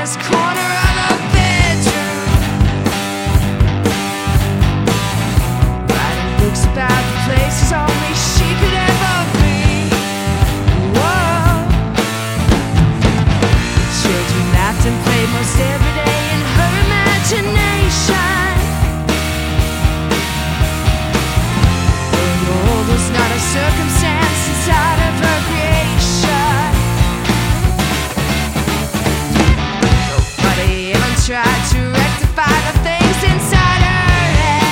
farthest corner of the bedroom. Writing books about the places only she could ever be. Whoa. The children laughed and played most every day in her imagination. The world was not a circumstance inside of her creation. Nobody even tried to rectify the things inside her head.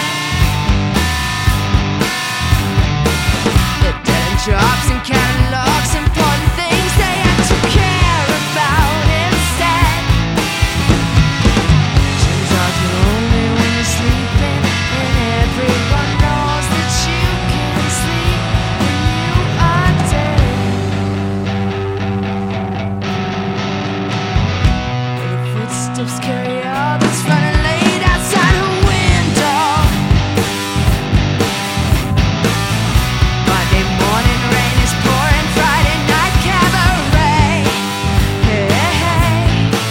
The dead jobs and catalogs, important things they had to care about instead. Turns out you're only when you're sleeping, and everyone knows that you can sleep when you are dead. The footsteps carry all that's running late outside her window. Monday morning rain is pouring, Friday night cabaret. Hey, hey.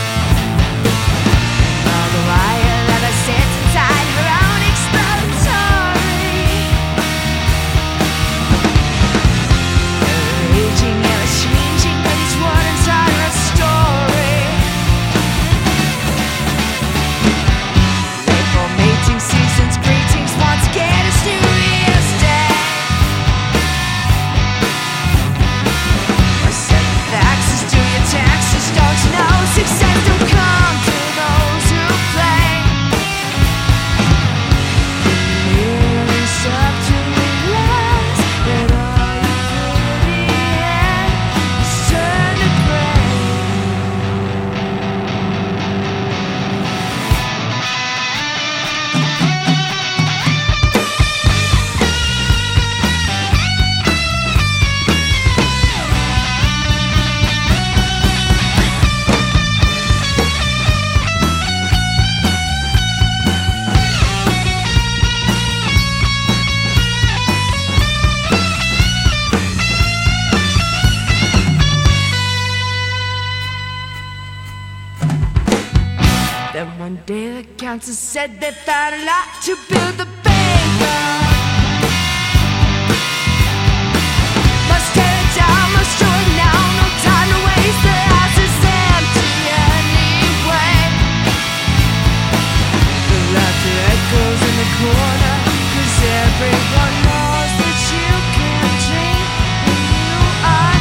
All the while that I sit inside her own exploratory. Raging and changing, but it's what inside her story. Late for mating seasons, greetings once again, it's New Year's Day. I said the taxes to your taxes, don't you know? Success don't come to those who play. It's up to realize that all you really had is turn to gray. Then one day the council said they found a lot to build the bank on. Must tear it down, must destroy it now, no time to waste, the house is empty anyway. The laughter echoes in the corner, 'cause everyone knows that you can dream when you are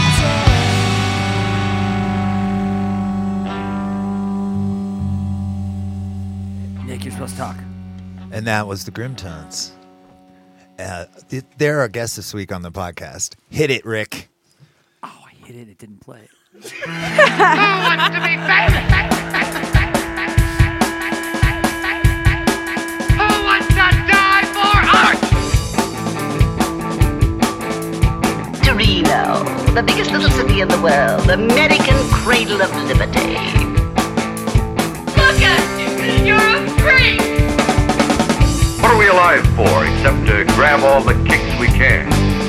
dead. Nick, you're supposed to talk. And that was the Grimtones. They're our guests this week on the podcast. Hit it, Rick. Oh, I hit it. It didn't play. Who wants to be famous? Who wants to die for art? Torino, the biggest little city in the world, American cradle of liberty. Look at you! You're a freak! What are we alive for except to grab all the kicks we can?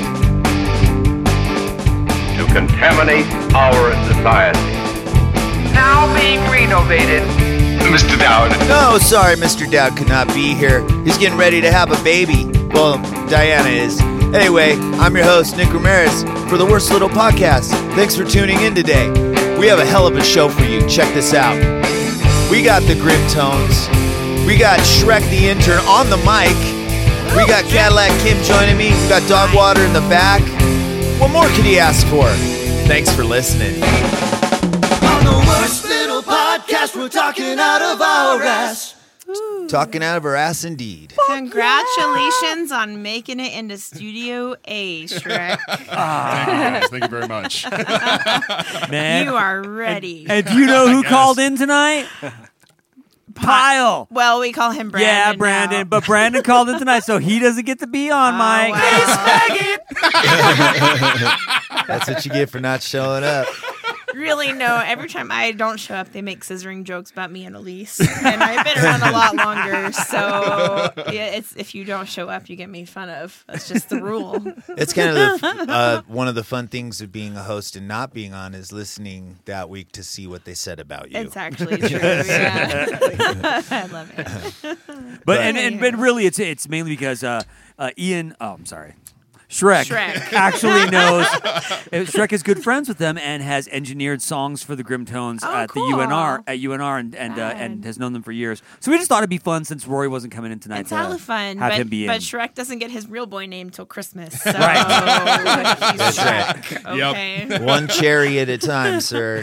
To contaminate our society. Now being renovated. Mr. Dowd. No, sorry, Mr. Dowd could not be here. He's getting ready to have a baby. Well, Diana is. Anyway, I'm your host, Nick Ramirez, for the Worst Little Podcast. Thanks for tuning in today. We have a hell of a show for you. Check this out. We got the Grimtones. We got Shrek the intern on the mic. We got Cadillac Kim joining me. We got Dogwater in the back. What more could he ask for? Thanks for listening. On the Worst Little Podcast, we're talking out of our ass. Talking out of our ass indeed. Congratulations on making it into Studio A, Shrek. Thank you, guys. Thank you very much. Man. You are ready. And do you know who guess. called in tonight? Pyle. Well, we call him Brandon. Yeah, Brandon. now. But Brandon called in tonight, so he doesn't get to be on Mike. Wow. That's what you get for not showing up. really no. Every time I don't show up, they make scissoring jokes about me and Elise, and I've been around a lot longer. So yeah, it's if you don't show up, you get made fun of. That's just the rule. It's kind of one of the fun things of being a host and not being on is listening that week to see what they said about you. It's actually true. Yeah. I love it. But really, it's mainly because Ian. Oh, I'm sorry. Shrek actually knows. Shrek is good friends with them and has engineered songs for the Grimtones at cool. the UNR and has known them for years. So we just thought it'd be fun since Rory wasn't coming in tonight. It's hella fun, have him be but in. Shrek doesn't get his real boy name till Christmas. So Right. he's That's Shrek. right. Okay. One cherry at a time, sir.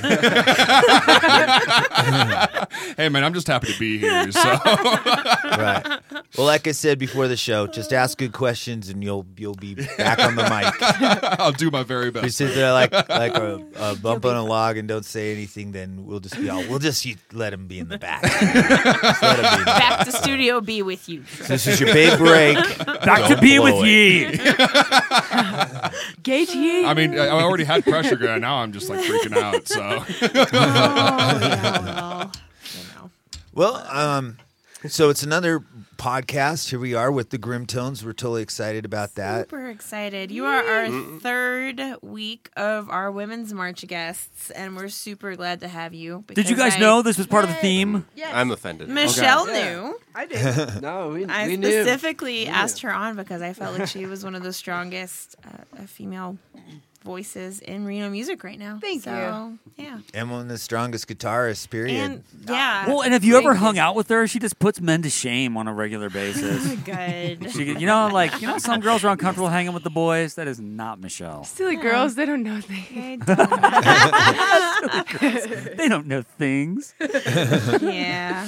Hey, man, I'm just happy to be here. So Right. Well, like I said before the show, just ask good questions and you'll be back on the mic. I'll do my very If you best. sit there like a bump on a log and don't say anything, then we'll just let him be in the back. Just let him be in the back. Back to Studio B with you. This is your big break. Back to be with ye. Gate ye. I mean, I already had pressure going. Now I'm just like freaking out. So Well, so it's another podcast. Here we are with the Grimtones. We're totally excited about that. Super excited. You are our third week of our Women's March guests, and we're super glad to have you. Did you guys know this was part of the theme? I'm offended. Michelle Okay. knew. I did. No, we I knew. specifically asked her on because I felt like she was one of the strongest female voices in Reno music right now. Thank you. Yeah. And one of the strongest guitarists, period. And yeah. Well, and have you ever hung out with her? She just puts men to shame on a regular basis. Good. Some girls are uncomfortable hanging with the boys. That is not Michelle. Silly girls, they don't know things. They don't know things. Yeah.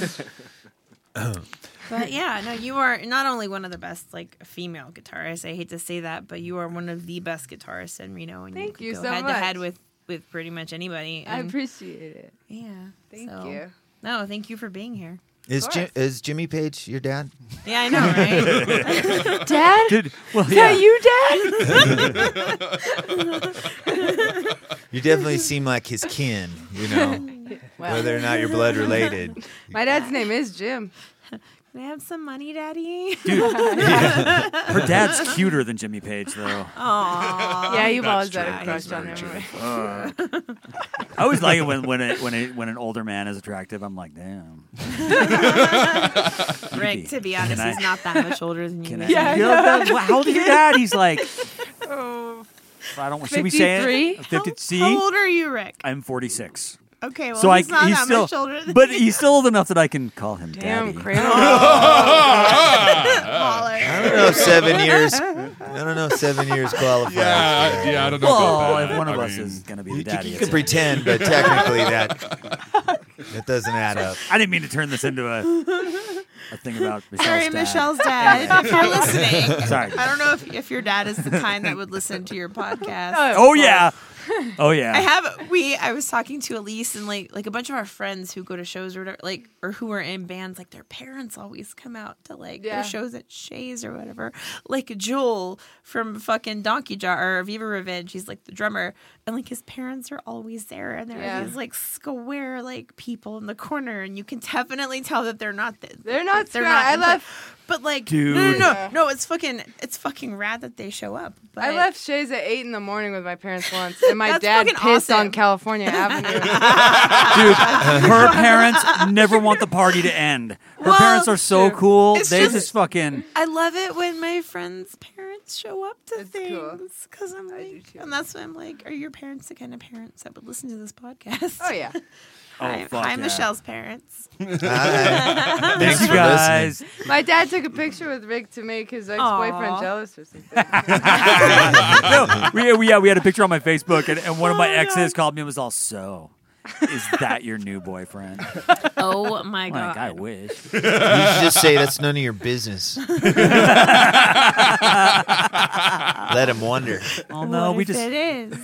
But yeah, no, you are not only one of the best female guitarists. I hate to say that, but you are one of the best guitarists in Reno, and Thank you you go so head much. to head with pretty much anybody. I And appreciate it. yeah, Thank you. No, thank you for being here. Is Jimmy Page your dad? Yeah, I know, right? Dad? Well, Is yeah. that you, Dad? You definitely seem like his kin, whether or not you're blood related. My dad's name is Jim. Can I have some money, Daddy? Her dad's cuter than Jimmy Page, though. Aww. Yeah, you've That's always true. had a crush on him. I always like it when an older man is attractive. I'm like, damn. Rick, to be honest, Can I- he's not that much older than you. Can I- Yeah, You know, how old is your dad? He's like, Oh. I don't. Should we say it? 53? 50. See, How old are you, Rick? I'm 46. Okay, well, So he's not he's that still, much older than but he's still old enough that I can call him Damn, daddy. cradle. I don't know if 7 years. I don't know if 7 years qualifies. yeah, I don't know Well, about that. if one of I us mean, is going to be the You daddy, can it's- pretend, but technically that doesn't add up. I didn't mean to turn this into a thing about Michelle's Sorry, dad. Michelle's dad. If you're listening, Sorry. I don't know if your dad is the kind that would listen to your podcast. Oh yeah. Oh yeah. I was talking to Elise and like a bunch of our friends who go to shows or whatever, or who are in bands, like their parents always come out to their shows at Shays or whatever. Like Joel from fucking Donkey Jar or Viva Revenge, he's like the drummer, and like his parents are always there, and they're these like square people in the corner, and you can definitely tell that they're not. They're not. They're square. not. I left. But like, Dude. no, it's fucking rad that they show up. But I left Shays at 8 in the morning with my parents once, and my That's dad fucking pissed awesome. on California Avenue. Dude, her parents never want the party to end. Her Well, parents are so true. cool. It's They just- just fucking. I love it when my friends' parents show up to It's cool. things because I'm I do like, too. and that's why I'm like, are your parents the kind of parents that would listen to this podcast? Oh yeah. Hi, fuck hi yeah. Michelle's parents. Thanks Thanks, you for guys. listening. My dad took a picture with Rick to make his ex-boyfriend Aw. jealous or something. No, we had a picture on my Facebook, and one of my exes called me and was all, "So, is that your new boyfriend?" Oh my I'm god! like, I wish. You should just say that's none of your business. Let him wonder. Oh no, What we if just. it is.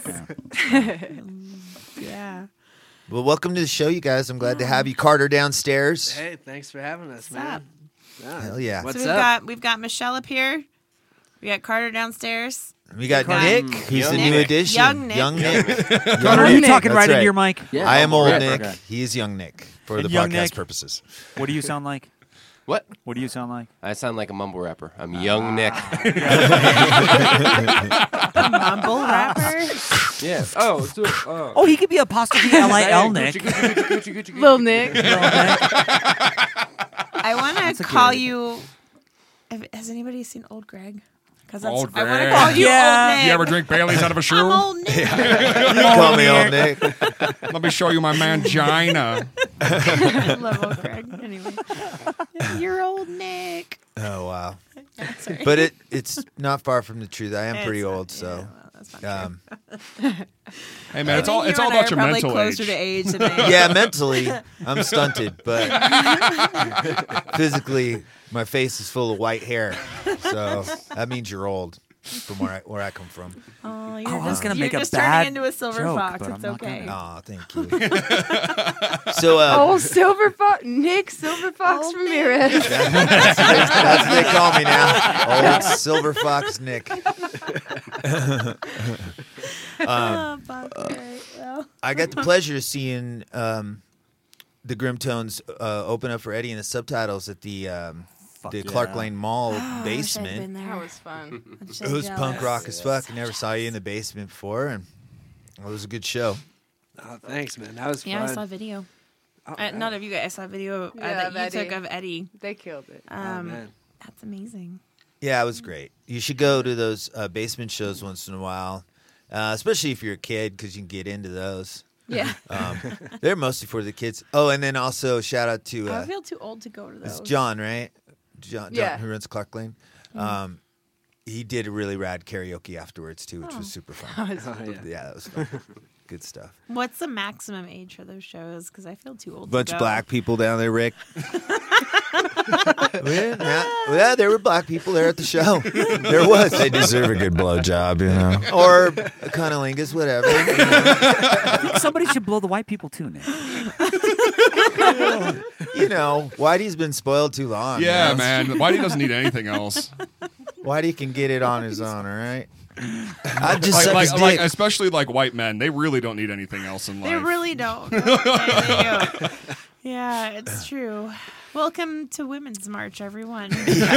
Yeah. Well, welcome to the show, you guys. I'm glad to have you. Carter downstairs. Hey, thanks for having us, What's man. up? Hell yeah. What's So up? we've got Michelle up here. We got Carter downstairs. We got Cardi. Nick, who's the Nick. new addition. Young Nick. Connor, are you Nick. talking right That's into your mic? Yeah. I am old Yeah. Nick. Okay. He is young Nick for And the young podcast Nick? purposes. What do you sound like? What? What do you sound like? I sound like a mumble rapper. I'm young Nick. Mumble rapper. Yeah. Oh. So, Oh, he could be apostrophe L-I-L Nick. Little Nick. I want to call you. Has anybody seen Old Greg? Because I Old want to Greg. call you Yeah. Old Nick. You ever drink Bailey's out of a I'm shoe? Old Nick. You can call me old Nick. Let me show you my mangina. I love Old Greg. Anyway, you're Old Nick. Oh wow! Sorry. But it's not far from the truth. I am pretty It's not- old, so. yeah, well, that's not true. Hey man, it's all You and I about are your probably mental closer age. to age than I am. Yeah, mentally, I'm stunted, but physically, my face is full of white hair. So that means you're old from where I come from. Oh, you're I was just, gonna you're make a just bad turning into a silver joke, fox. but It's I'm not okay. Oh, thank you. So, Oh, Silver Fox. Nick Silver Fox Old Ramirez. that's what they call me now. Old Silver Fox Nick. Oh, fuck. All right, well. I got the pleasure of seeing the Grimtones open up for Eddie in the subtitles at the Clark Lane Mall basement. That was fun. It was punk rock as fuck. I never saw you in the basement before, and it was a good show. Oh, thanks, man. That was Yeah, I fun. saw a video. Oh, Not of you guys. I saw a video Yeah, that you of took of Eddie. They killed it. man. That's amazing. Yeah, it was great. You should go to those basement shows once in a while, especially if you're a kid, because you can get into those. Yeah. They're mostly for the kids. Oh, and then also shout out to I feel too old to go to those. it's John, right? John Yeah. who runs Clark Lane. He did a really rad karaoke afterwards too, which was super fun. Oh, yeah. Yeah, that was fun. Good stuff. What's the maximum age for those shows? Because I feel too old Bunch to of go. black people down there, Rick. yeah, there were black people there at the show. There was. They deserve a good blowjob, you know. Or a cunnilingus, whatever. You know. I think somebody should blow the white people too, Nick. You know, Whitey's been spoiled too long. Yeah, you know? man. Whitey doesn't need anything else. Whitey can get it on his own, all right? I just suck his like dick. especially like white men, they really don't need anything else in life. They really don't. Yeah, they don't. Yeah, it's true. Welcome to Women's March, everyone.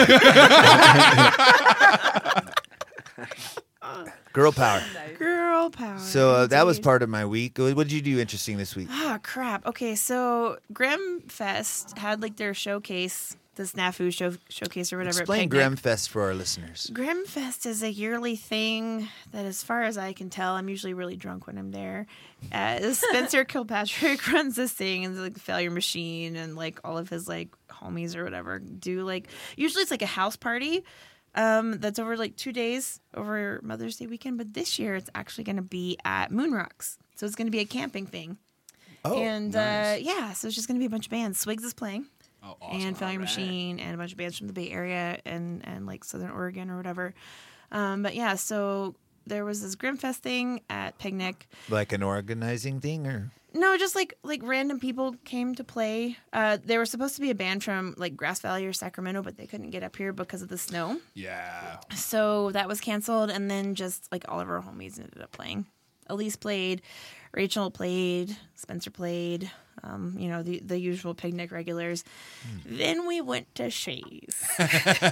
Girl power. Girl power. So that was indeed. part of my week. What did you do interesting this week? Oh, crap. Okay, so Grimfest had like their showcase, the Snafu showcase or whatever. Explain at Picnic. Grimfest for our listeners. Grimfest is a yearly thing that, as far as I can tell, I'm usually really drunk when I'm there. Spencer Kilpatrick runs this thing, and like the Failure Machine and like all of his like homies or whatever do like. Usually it's like a house party that's over like 2 days over Mother's Day weekend, but this year it's actually going to be at Moon Rocks, so it's going to be a camping thing. Oh, and nice. yeah, so it's just going to be a bunch of bands. Swigs is playing. Oh, awesome. And Failure Machine and a bunch of bands from the Bay Area and like Southern Oregon or whatever. But yeah, so there was this Grimfest thing at Picnic. Like an organizing thing, or No, just like random people came to play. There was supposed to be a band from like Grass Valley or Sacramento, but they couldn't get up here because of the snow. Yeah. So that was canceled, and then just like all of our homies ended up playing. Elise played, Rachel played, Spencer played, you know, the usual Picnic regulars. Then we went to Shays. Oh,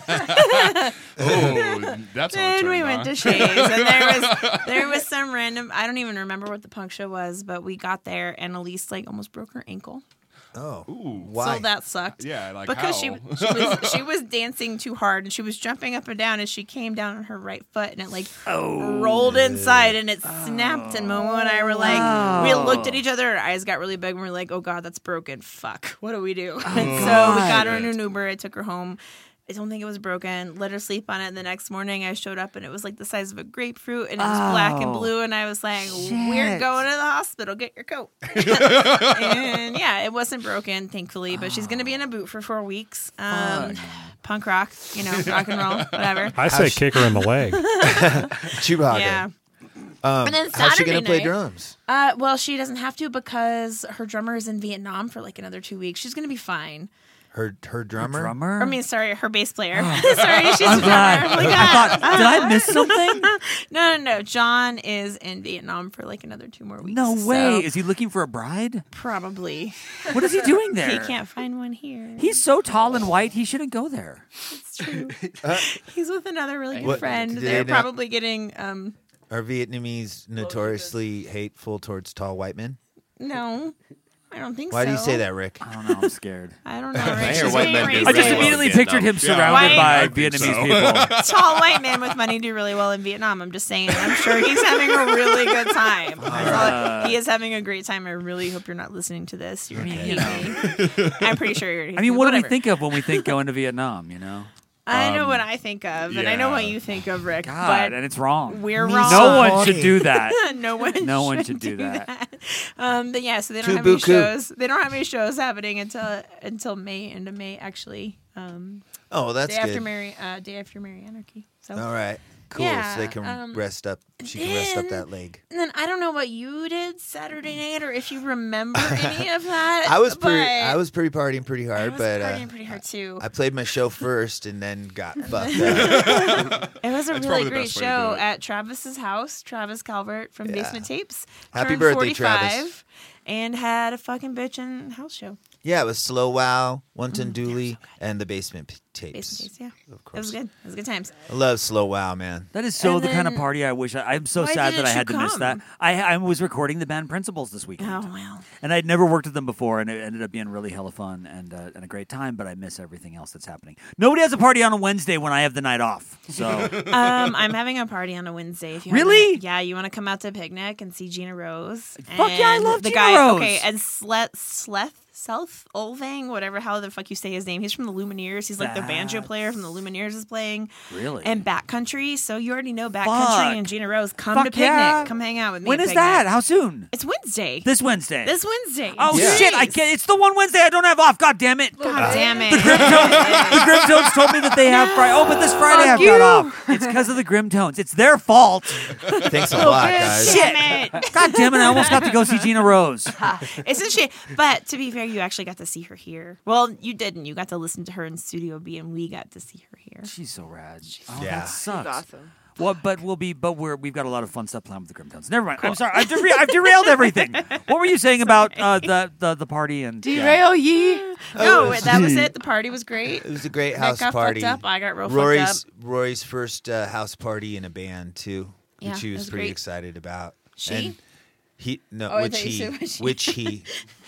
that's how it Then we turned, went huh? to Shays, and there was some random. I don't even remember what the punk show was, but we got there, and Elise like almost broke her ankle. oh, Ooh. why? So that sucked. Yeah, like because how? she was dancing too hard, and she was jumping up and down, and she came down on her right foot, and it like rolled inside, and it snapped. And Momo and I were like, we looked at each other, our eyes got really big, and we were like, oh god, that's broken. Fuck, what do we do? And so we got her in an Uber. I took her home. I don't think it was broken. Let her sleep on it. And the next morning I showed up and it was like the size of a grapefruit and it was black and blue. And I was like, we're going to the hospital. Get your coat. And yeah, it wasn't broken, thankfully. But she's going to be in a boot for 4 weeks. Punk rock, you know, rock and roll, whatever. I say kick her in the leg. Chewbacca. Yeah. And then how's she Saturday gonna play night- drums? Well, she doesn't have to because her drummer is in Vietnam for like another 2 weeks. She's going to be fine. Her drummer? I mean, sorry, her bass player. Sorry, she's I'm a glad. drummer. I thought, did I miss something? No. John is in Vietnam for like another 2 more weeks. No way. so Is he looking for a bride? Probably. What is he doing there? He can't find one here. He's so tall and white, he shouldn't go there. It's true. He's with another really good What- friend. do They're they not- probably getting Are Vietnamese notoriously hateful towards tall white men? no. I don't think so. Why do you say that, Rick? I don't know. I'm scared. I don't know. Rick. I hear She's white being men do racist. I just really well immediately in pictured him Vietnam. surrounded by I think Vietnamese so. people. Tall white man with money do really well in Vietnam. I'm just saying. I'm sure he's having a really good time. He is having a great time. I really hope you're not listening to this. You're gonna hate me. I'm pretty sure you're. I mean, what do we whatever. think of when we think going to Vietnam, you know? I know what I think of, and I know what you think of, Rick. God, but and it's wrong. we're Me wrong. No one should do that. No one should do that. But yeah, so they don't have any Tubuku. shows. They don't have any shows happening until May, end of May actually. Oh, that's Day good. Day after Merry Anarchy. So All right. Cool. Yeah, so they can rest up. She can rest up that leg. And then I don't know what you did Saturday night, or if you remember any of that. I was but pretty partying pretty hard, I was but partying pretty hard too. I played my show first and then got fucked up. It was a That's really probably the great best way to show do it. at Travis's house. Travis Calvert from Basement Tapes. Happy turned birthday, 45 Travis. And had a fucking bitchin' house show. Yeah, it was Slow Wow, Wonton Dooley, and the Basement Tapes. Basement Tapes, yeah. Of course. It was good. It was good times. I love Slow Wow, man. That is so And the kind of then- party I wish. I'm so Why sad that didn't I you had to miss that. come? I was recording the band Principles this weekend. Oh, well. And I'd never worked with them before, and it ended up being really hella fun and a great time. But I miss everything else that's happening. Nobody has a party on a Wednesday when I have the night off. So I'm having a party on a Wednesday. If you Really? Yeah, you want to come out to Picnic and see Gina Rose. Fuck yeah, I And love the Gina guy, Rose. Okay, and Self Olvang, whatever, how the fuck you say his name. He's from the Lumineers. He's like the banjo player from the Lumineers is playing. Really? And Backcountry. So you already know Fuck. Backcountry and Gina Rose. Come Fuck to Picnic. yeah. Come hang out with me. when at is Picnic. that? How soon? It's Wednesday. This Wednesday. This Wednesday. Oh Yeah. shit! I can't. It's the one Wednesday I don't have off. God damn it! God damn it. The Grimtones told me that they have Friday. Oh, but this Friday I've got off. It's because of the Grimtones. It's their fault. Thanks a lot, guys. Shit! Damn it. God damn it! I almost got to go see Gina Rose. It's a shame. But to be fair, you actually got to see her here. Well, you didn't. You got to listen to her in Studio B, and we got to see her here. She's so rad. Oh, Yeah. that sucks. awesome. Well, but we've got a lot of fun stuff planned with the Grimtones. Never mind. I'm sorry. I've derailed everything. What were you saying about the party and Derail ye. No, that was it. The party was great. It was a great Nick house got party. fucked up. I got real fucked up. Rory's first house party in a band too, Yeah, which she it was was pretty great. excited about. She? And no, Oh, I which thought you he, said which he. which he.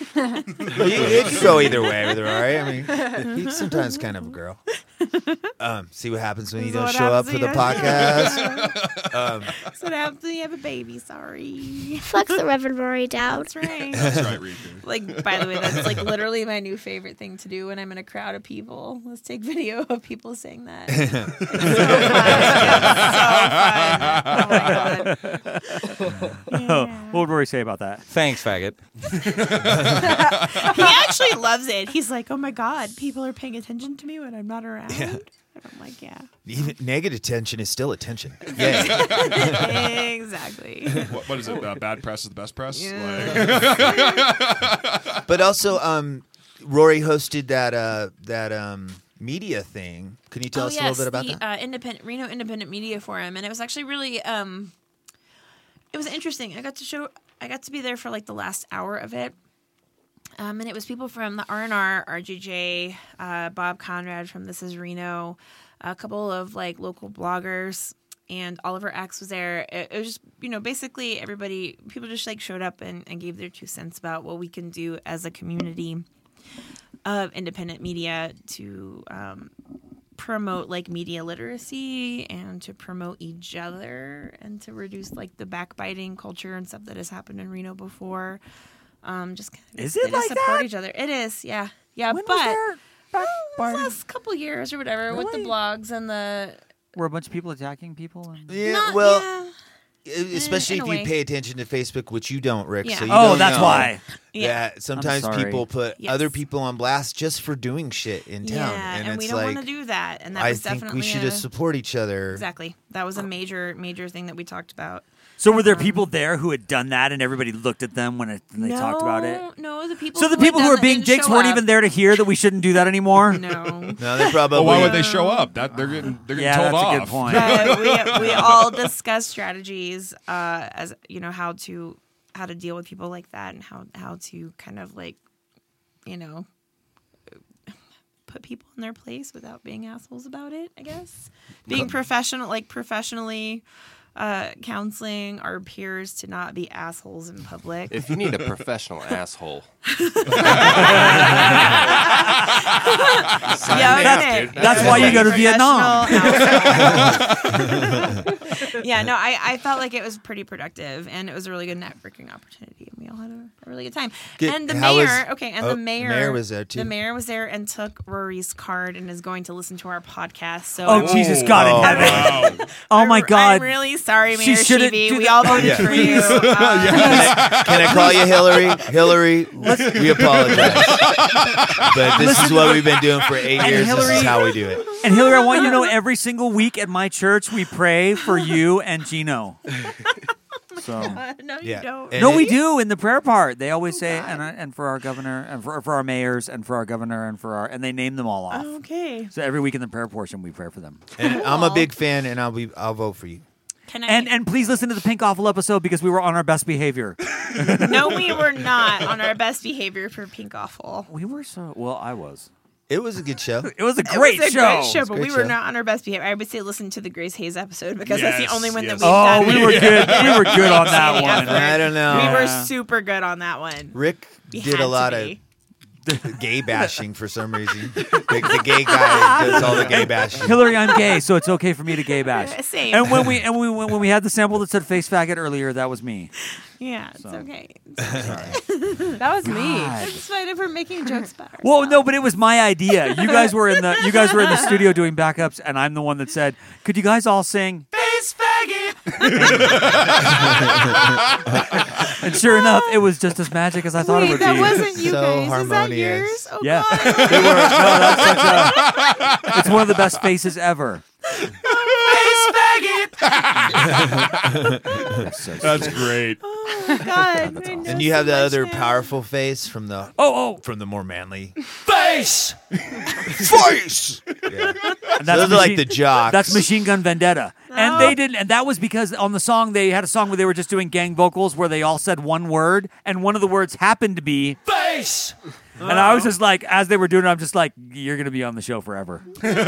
It could go either way with Rory. I mean, he's sometimes kind of a girl. See what happens when you This is don't what show up happens for the when you- podcast. So now you have a baby. Sorry. Flex the Reverend Rory down. That's right. That's right, Riku. Like, by the way, that's like literally my new favorite thing to do when I'm in a crowd of people. Let's take video of people saying that. It's so fun. It's so fun. Oh my god. what would Rory say about that? Thanks, faggot. He actually loves it. He's like, oh my god, people are paying attention to me when I'm not around. Yeah. And I'm like, yeah. Even negative attention is still attention. Yeah. Exactly. What is it? Bad press is the best press? But also, Rory hosted that media thing. Can you tell us a little bit about that? Reno Independent Media Forum, and it was actually really it was interesting. I got to be there for like the last hour of it. And it was people from the R&R, RGJ, Bob Conrad from This Is Reno, a couple of like local bloggers, and Oliver Axe was there. It was just, basically people just like showed up and gave their 2 cents about what we can do as a community of independent media to promote like media literacy and to promote each other and to reduce like the backbiting culture and stuff that has happened in Reno before. Just kind of Is it like support that? each other. It is, yeah. When but was there backbiting? last couple years or whatever with the Really? blogs and the Were a bunch of people attacking people? And... Especially in if a you way. pay attention to Facebook, which you don't, Rick. Yeah. So you Oh, don't that's know. why. Yeah. that sometimes sorry. people put Yes. other people on blast just for doing shit in town, Yeah, and it's we don't like want to do that. And that I was think definitely we should a- just support each other. Exactly. That was a major thing that we talked about. So were there people there who had done that, and everybody looked at them when they talked about it? No, the people. So the who had people who done were that being didn't dicks show weren't up. even there to hear that we shouldn't do that anymore. No. No, they probably. Well, why would they show up? That they're getting Yeah, told that's off. a good point. But we all discussed strategies as how to deal with people like that and how to kind of like put people in their place without being assholes about it. I guess being professionally counseling our peers to not be assholes in public. If you need a professional asshole. That's why you go to Vietnam. Yeah, no, I felt like it was pretty productive, and it was a really good networking opportunity, and we all had a really good time. And the mayor was there too. The mayor was there and took Rory's card and is going to listen to our podcast. So Oh, Jesus, God in heaven! Oh my God! I'm really sorry, She Mayor shouldn't Sheevy. do We that. all voted Yeah. for you. Can I call you Hillary? Hillary, we apologize. But this is what we've been doing for 8 years. This is how we do it. And Hillary, I want you to know every single week at my church we pray for you and Gino. So No, you Yeah. don't. And no, it- we do in the prayer part. They always say and for our governor and for our mayors and for our governor and they name them all off. Okay. So every week in the prayer portion we pray for them. And I'm a big fan, and I'll vote for you. Can I? And please listen to the Pink Awful episode because we were on our best behavior. No, we were not on our best behavior for Pink Awful. We were I was. It was a good show. It was a great It was a show. great show, but we Great were show. not on our best behavior. I would say listen to the Grace Hayes episode because that's the Yes, only one yes. that we've Oh, done. we were good. We were good on that Any one. effort. I don't know. We were Yeah. super good on that one. Rick We did had a to lot be. of gay bashing for some reason. The gay guy does all the gay bashing. Hillary, I'm gay, so it's okay for me to gay bash. Same. And when we had the sample that said face faggot earlier, that was me. Yeah, it's okay. That was me. God. It's fine if we're making jokes about ourselves. Well, no, but it was my idea. You guys were in the studio doing backups, and I'm the one that said, "Could you guys all sing?" Face faggot. And sure enough, it was just as magic as I thought it would that be. wasn't you So guys. Is that harmonious. yours? Oh, Yeah, God. they were. No, that's such a. It's one of the best faces ever. Face faggot. That's great. Oh, God. I know And you so have the much other now. powerful face from the more manly. Face. Face. Yeah. And Those are like the jocks. That's Machine Gun Vendetta. And they didn't, and that was because on the song they had a song where they were just doing gang vocals where they all said one word, and one of the words happened to be Face. And I was just like, as they were doing it, I'm just like, you're going to be on the show forever. So you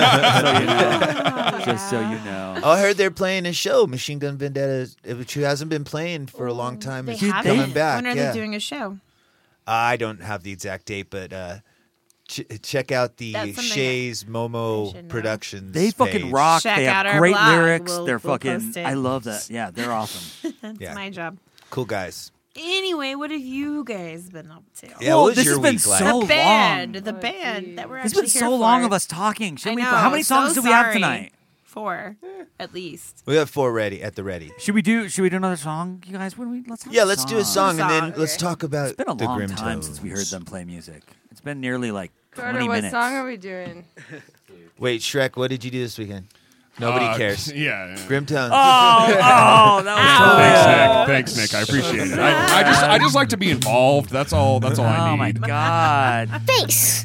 know. Just so you know. Oh, I heard they're playing a show, Machine Gun Vendetta, which hasn't been playing for a long time. They It's haven't? coming back. When are yeah. they doing a show? I don't have the exact date, but check out the That's something Shays Momo Productions. They fucking page. rock. Check They out have our great blog. lyrics. We'll They're fucking, post it. I love that. Yeah, they're awesome. That's Yeah. my job. Cool guys. Anyway, what have you guys been up to? Yeah, what was this your has been week like? so the long. band that we're It's actually been here so for. long of us talking. I Should we? know, How many songs so do we have sorry. tonight? 4, at least. We have 4 ready at the ready. Should we do another song, you guys? Let's have Yeah, let's do a song and then Okay. let's talk about It's been a the long Grim time Tones. since we heard them play music. It's been nearly like 20 Carter, what minutes. song are we doing? Wait, Shrek, what did you do this weekend? Nobody cares. Yeah. Grim Tones. Oh, that was Thanks, Nick. I appreciate it. I just like to be involved. That's all I Oh my need. God. Face.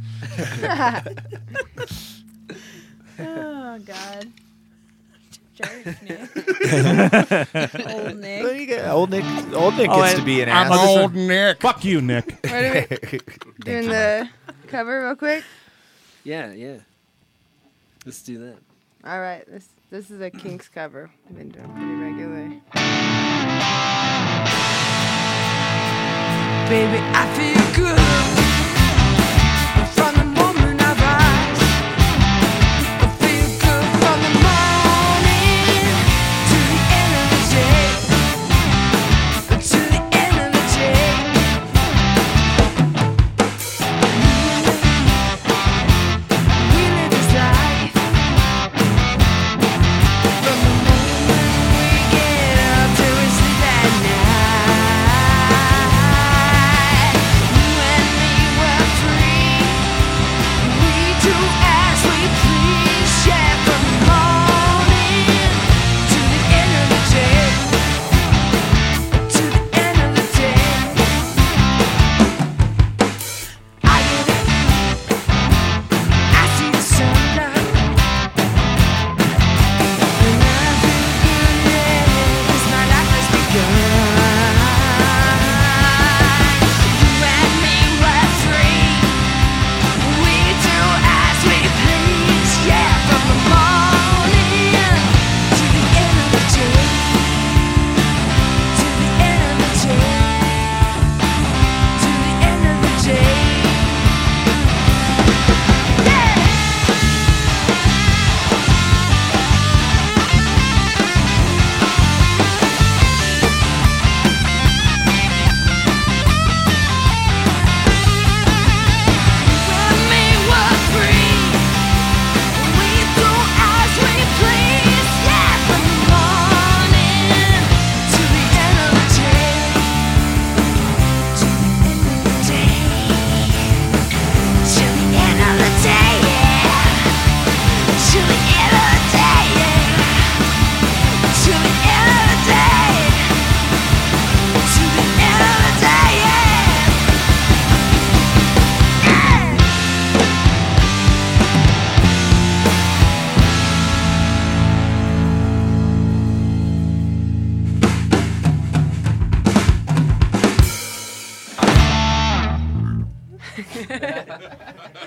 Oh, God. Jerk, Nick. Old Nick. There you go. Old Nick Oh, gets and to be an I'm ass. old Nick. Fuck you, Nick. What are we doing the cover real quick? Yeah. Let's do that. All right, this is a Kinks cover. I've been doing pretty regularly. Baby, I feel good from the moment I rise. I feel good from the morning to the end of the day. To the end of the day. We live this life from the moment we get up till we sleep at night.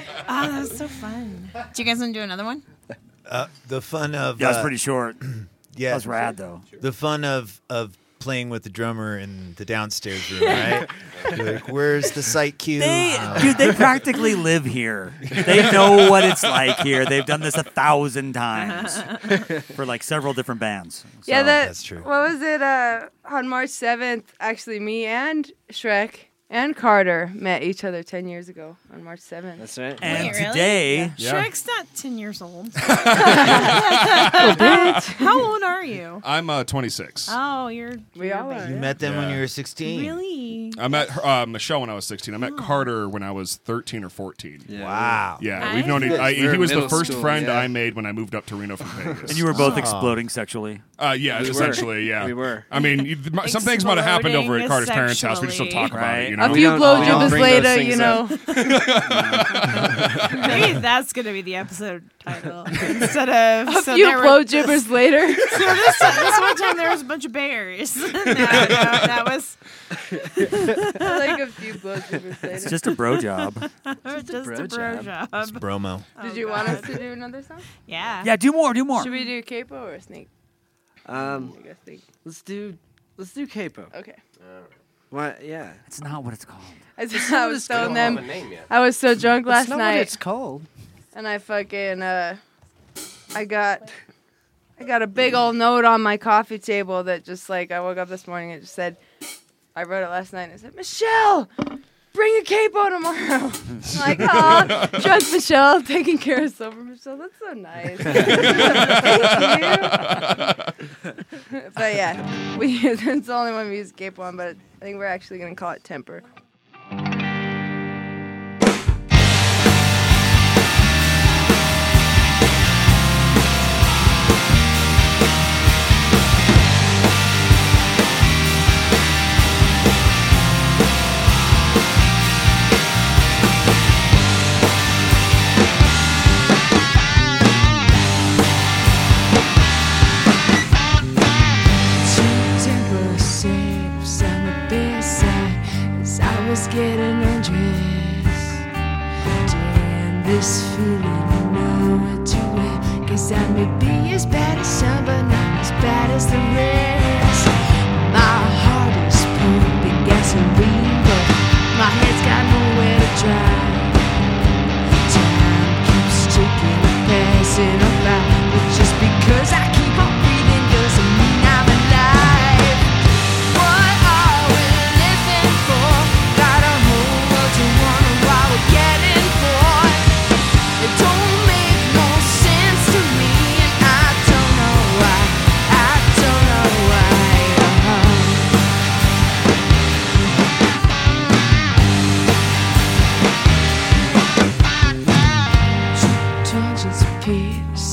Oh, that was so fun. Do you guys want to do another one? The fun of Yeah, it's pretty short. Yeah, That was rad, though. The fun of playing with the drummer in the downstairs room, right? You're like, where's the sight cue? Dude, they practically live here. They know what it's like here. They've done this 1,000 times for like several different bands. So. Yeah, that's true. What was it? On March 7th, actually, me and Shrek and Carter met each other 10 years ago on March 7th. That's right. And Wait, really? today, Shrek's not 10 years old. bitch. How old are you? I'm 26. Oh, We all are. You met them when Yeah. you were 16. Really? I met Michelle when I was 16. I met Carter when I was 13 or 14. Yeah. Wow. Yeah, we've known. We were He was the middle first school, friend yeah. I made when I moved up to Reno from Vegas. and you were both exploding sexually. Yeah, We essentially, were. yeah. We were. I mean, some things might have happened over at Carter's parents' house. We just don't talk about it, you know? A few We don't blowjobs bring later, those you things know. Maybe that's going to be the episode title. Instead of... A few blowjobbers later. So this one time there was a bunch of bears. no, that was... Like a few blowjobbers later. It's just a bro job. Just a bro job. It's bromo. Did you want us to do another song? Yeah. Yeah, do more. Should we do Capo or Snake? I guess Snake. Let's do Capo. Okay. What? Yeah. It's not what it's called. I was telling them have a name yet. I was so drunk last That's not night. what it's called. And I fucking I got a big old note on my coffee table that just like I woke up this morning and it just said I wrote it last night and it said, Michelle, bring a capo tomorrow. I'm like, oh, drunk Michelle taking care of sober Michelle. That's so nice. Thank you. But yeah, it's the only one we use capo on, but I think we're actually gonna call it Temper. Getting undressed. Damn, this feeling nowhere to wear. Guess I may be as bad as some, but not as bad as the rest. My heart is pumping gasoline, but my head's got nowhere to drive. Time keeps ticking, passing up by, but just because I keep on breathing doesn't mean I'm alive. What are we living for? Got a whole world to wonder why we're getting for. It don't make no sense to me, and I don't know why. I don't know why. Trenches pierce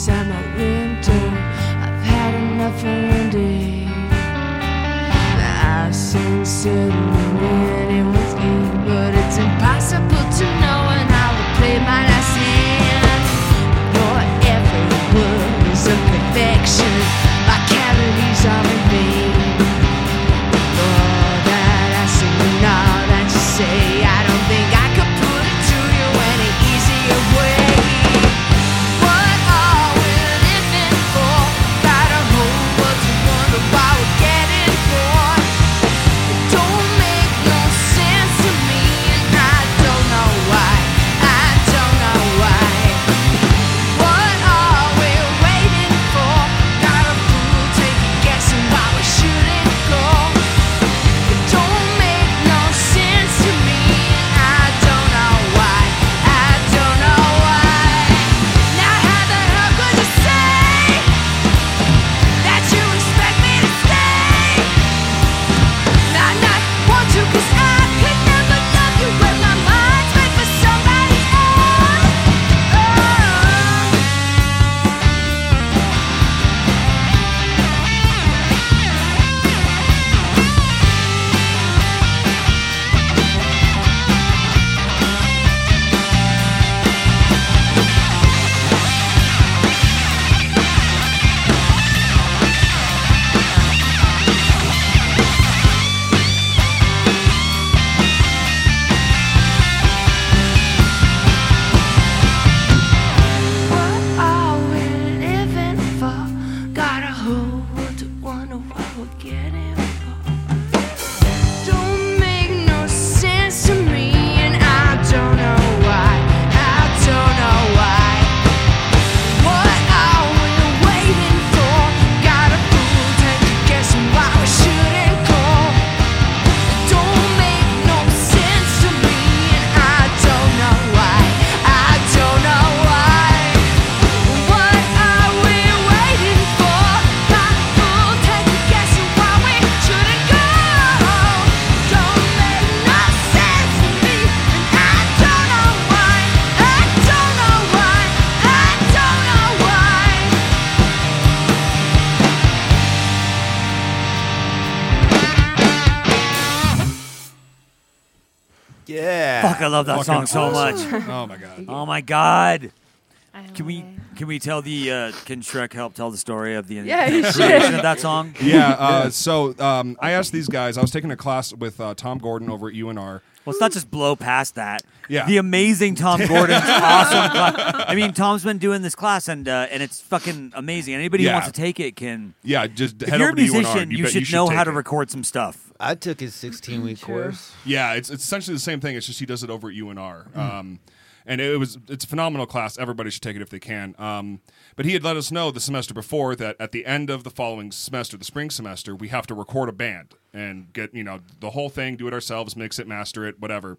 Fuck, I love that Fucking song so awesome. much. Oh my god. Oh my god. Can we tell can Shrek help tell the story of the Yeah, he creation should. of that song? Yeah. So I asked these guys. I was taking a class with Tom Gordon over at UNR. Well, let's not just blow past that. Yeah. The amazing Tom Gordon's awesome class. I mean, Tom's been doing this class, and it's fucking amazing. Anybody who Yeah. wants to take it can. Yeah, just If head you're over a to UNR. musician, you bet should know how take to it. record some stuff. I took his 16-week course. Yeah, it's essentially the same thing. It's just he does it over at UNR. And it's a phenomenal class. Everybody should take it if they can. But he had let us know the semester before that at the end of the following semester, the spring semester, we have to record a band and get the whole thing, do it ourselves, mix it, master it, whatever.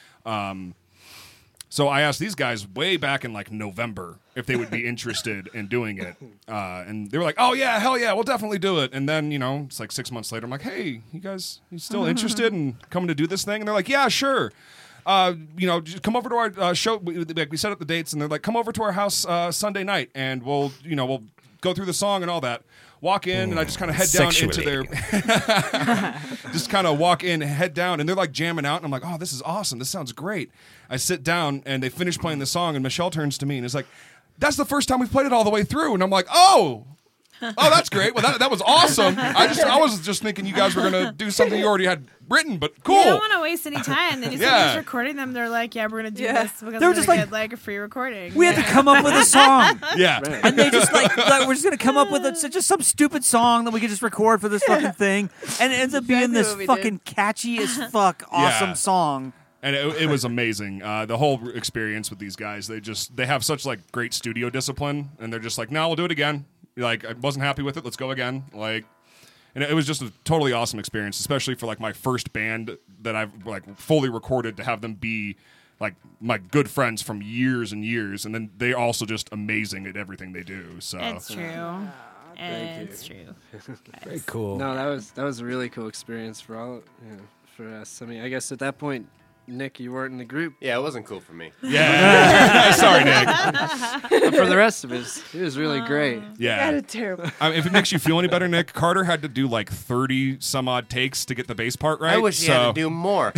So I asked these guys way back in like November if they would be interested in doing it, and they were like, "Oh yeah, hell yeah, we'll definitely do it." And then it's like 6 months later, I'm like, "Hey, you still interested in coming to do this thing?" And they're like, "Yeah, sure." Just come over to our show. We set up the dates, and they're like, "Come over to our house Sunday night, and we'll go through the song and all that." Walk in, and I just kind of head down into their. Just kind of walk in, head down, and they're like jamming out, and I'm like, "Oh, this is awesome! This sounds great." I sit down, and they finish playing the song, and Michelle turns to me and is like, "That's the first time we've played it all the way through," and I'm like, "Oh, that's great! Well, that was awesome. I was just thinking you guys were gonna do something you already had written, but cool." You don't want to waste any time. Then you Yeah. start recording them. They're like, "Yeah, we're gonna do this because They're we're just gonna like- get like a free recording." We had to come up with a song. Yeah. And they just like we're just gonna come up with just some stupid song that we could just record for this fucking thing, and it ends up being this what we fucking catchy as fuck awesome Yeah. song. And it was amazing. The whole experience with these guys, they have such like great studio discipline, and they're just like, "No, we'll do it again." Like, I wasn't happy with it. Let's go again. Like, and it was just a totally awesome experience, especially for like my first band that I've like fully recorded, to have them be like my good friends from years and years, and then they're also just amazing at everything they do. So It's true. Thank It's true. Very cool. No, that was a really cool experience for for us. I mean, I guess at that point, Nick, you weren't in the group. Yeah, it wasn't cool for me. Yeah. Sorry, Nick. But for the rest of us, it was really great. Yeah. Got it terrible. If it makes you feel any better, Nick, Carter had to do like 30 some odd takes to get the bass part right. I wish he had to do more.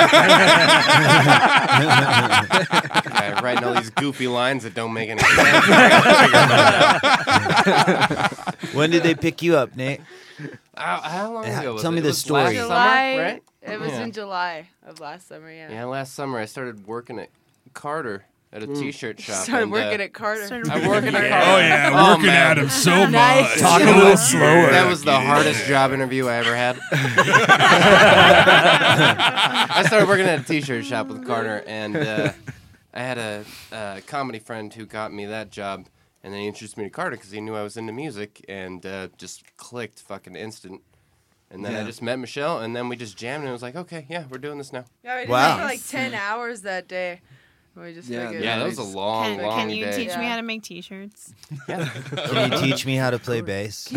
Writing all these goofy lines that don't make any sense. When did they pick you up, Nate? How long ago was Tell it? me It the was story. last July, summer, right? It was Yeah. in July of last summer. Yeah. Yeah, last summer I started working at Carter at a t-shirt shop. Started and, working at Carter. I'm working at Oh Carter. yeah, working man. at him so Nice. much. Talk a little slower. That was the hardest job interview I ever had. I started working at a t-shirt shop with Carter, and I had a comedy friend who got me that job, and then he introduced me to Carter because he knew I was into music, and just clicked fucking instant. And then I just met Michelle, and then we just jammed, and it was like, okay, yeah, we're doing this now. Yeah, we did Wow. it for like 10 hours that day. We just figured. Yeah, that was a long, long Can you day. teach me Yeah. how to make T-shirts? Can you teach me how to play bass?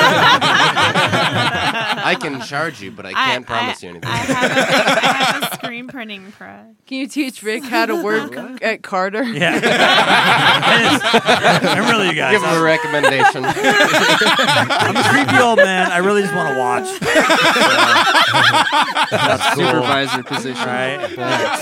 I can charge you, but I can't promise you anything. I have a screen printing press. Can you teach Rick how to work at Carter? Yeah. I'm really, you guys. Give him a recommendation. I'm a creepy old man. I really just want to watch. That's cool. Supervisor position. Right?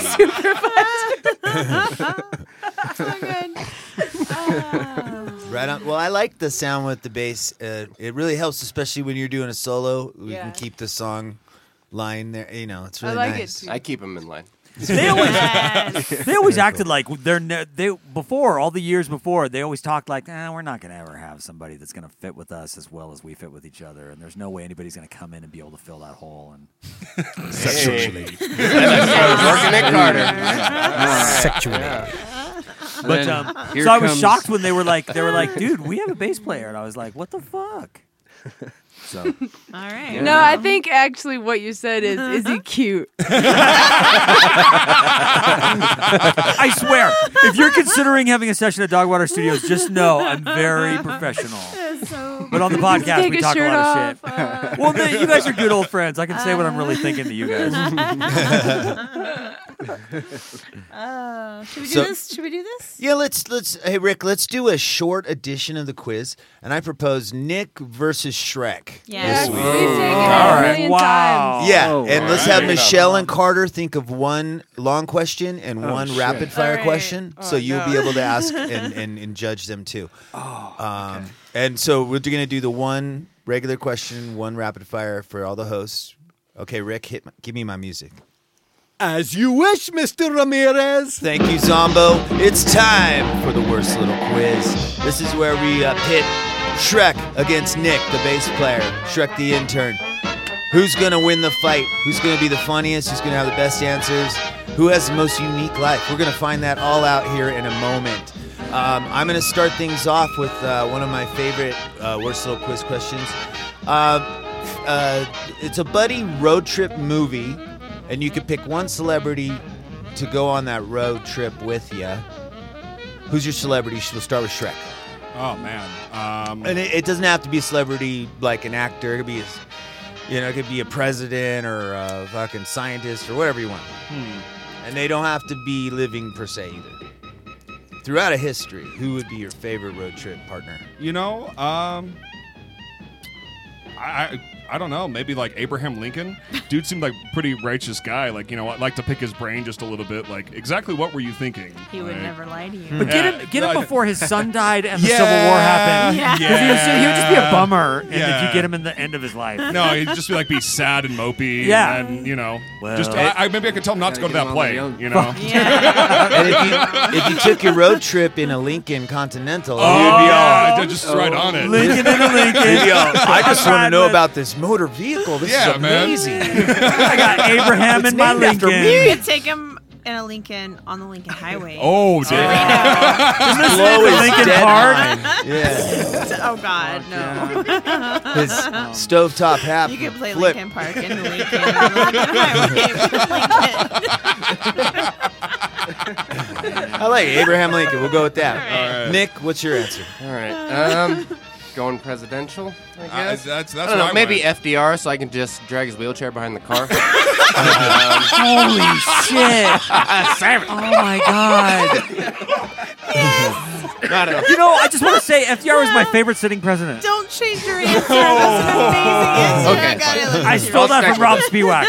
Right on. Well, I like the sound with the bass. It really helps, especially when you're doing a solo. We Yeah. can keep the song line there. It's I really like nice. it too. I keep him in line. They always acted like they before all the years before. They always talked like, we're not going to ever have somebody that's going to fit with us as well as we fit with each other, and there's no way anybody's going to come in and be able to fill that hole. And Sexually. Working at Carter. Sexually. but here so I was comes- shocked when they were like, dude, we have a bass player, and I was like, what the fuck? So All right. No, I think actually what you said is he cute? I swear, if you're considering having a session at Dogwater Studios, just know I'm very professional. So But on the podcast, Take we his talk a shirt lot off. of shit. Well, man, you guys are good old friends. I can say what I'm really thinking to you guys. Should we do So- this? Should we do this? Yeah, let's. Hey, Rick, let's do a short edition of the quiz, and I propose Nick versus Shrek. Yes. this We've week. taken it All a right. million Wow. times. Yeah, Oh, and let's wow. have Fair enough. Michelle and Carter think of one long question and Oh, one shit. rapid fire All right. question, so Oh, you'll no. be able to ask and judge them too. Oh, And so we're going to do the one regular question, one rapid fire for all the hosts. Okay, Rick, give me my music. As you wish, Mr. Ramirez. Thank you, Zombo. It's time for the worst little quiz. This is where we pit Shrek against Nick, the bass player, Shrek the intern. Who's going to win the fight? Who's going to be the funniest? Who's going to have the best answers? Who has the most unique life? We're going to find that all out here in a moment. I'm going to start things off with one of my favorite worst little quiz questions. It's a buddy road trip movie, and you could pick one celebrity to go on that road trip with you. Who's your celebrity? We'll start with Shrek. Oh man. And it doesn't have to be a celebrity like an actor. It could be, it could be a president or a fucking scientist or whatever you want. And they don't have to be living per se either. Throughout a history, who would be your favorite road trip partner? I don't know. Maybe like Abraham Lincoln. Dude seemed like a pretty righteous guy. Like, I'd like to pick his brain just a little bit. Like, exactly what were you thinking? He would Like, never lie to you. But get him no, before his son died and the Yeah. Civil War happened. Yeah. 'Cause he would just be a bummer if Yeah. you get him in the end of his life. No, he'd just be sad and mopey. Yeah. And then, Well- just maybe I could tell him not to go to Gotta that get play. him on the You know. And if you took your road trip in a Lincoln Continental, Oh, you'd be all, yeah, just right on it. Lincoln and a Lincoln. you'd be all, I just want to Ride know with- about this motor vehicle. This Yeah, is man. amazing. I got Abraham It's in my named after Lincoln. me. You could take him in a Lincoln on the Lincoln Highway. Oh, dude. Isn't this Blow the his Lincoln dead Park? mind. Yeah. Oh God, no! His stovetop hat. You could play flip. Lincoln Park in the Lincoln, on the Lincoln Highway. I like it. Abraham Lincoln. We'll go with that. All right. Nick, what's your answer? All right. Going presidential, I guess. That's I don't know, where I maybe went. FDR, so I can just drag his wheelchair behind the car. Holy shit! Oh my god! I don't know. I just want to say FDR was my favorite sitting president. Don't change your answer. That's an amazing answer. Okay, I got it. fine. I stole that from Rob Spiewak.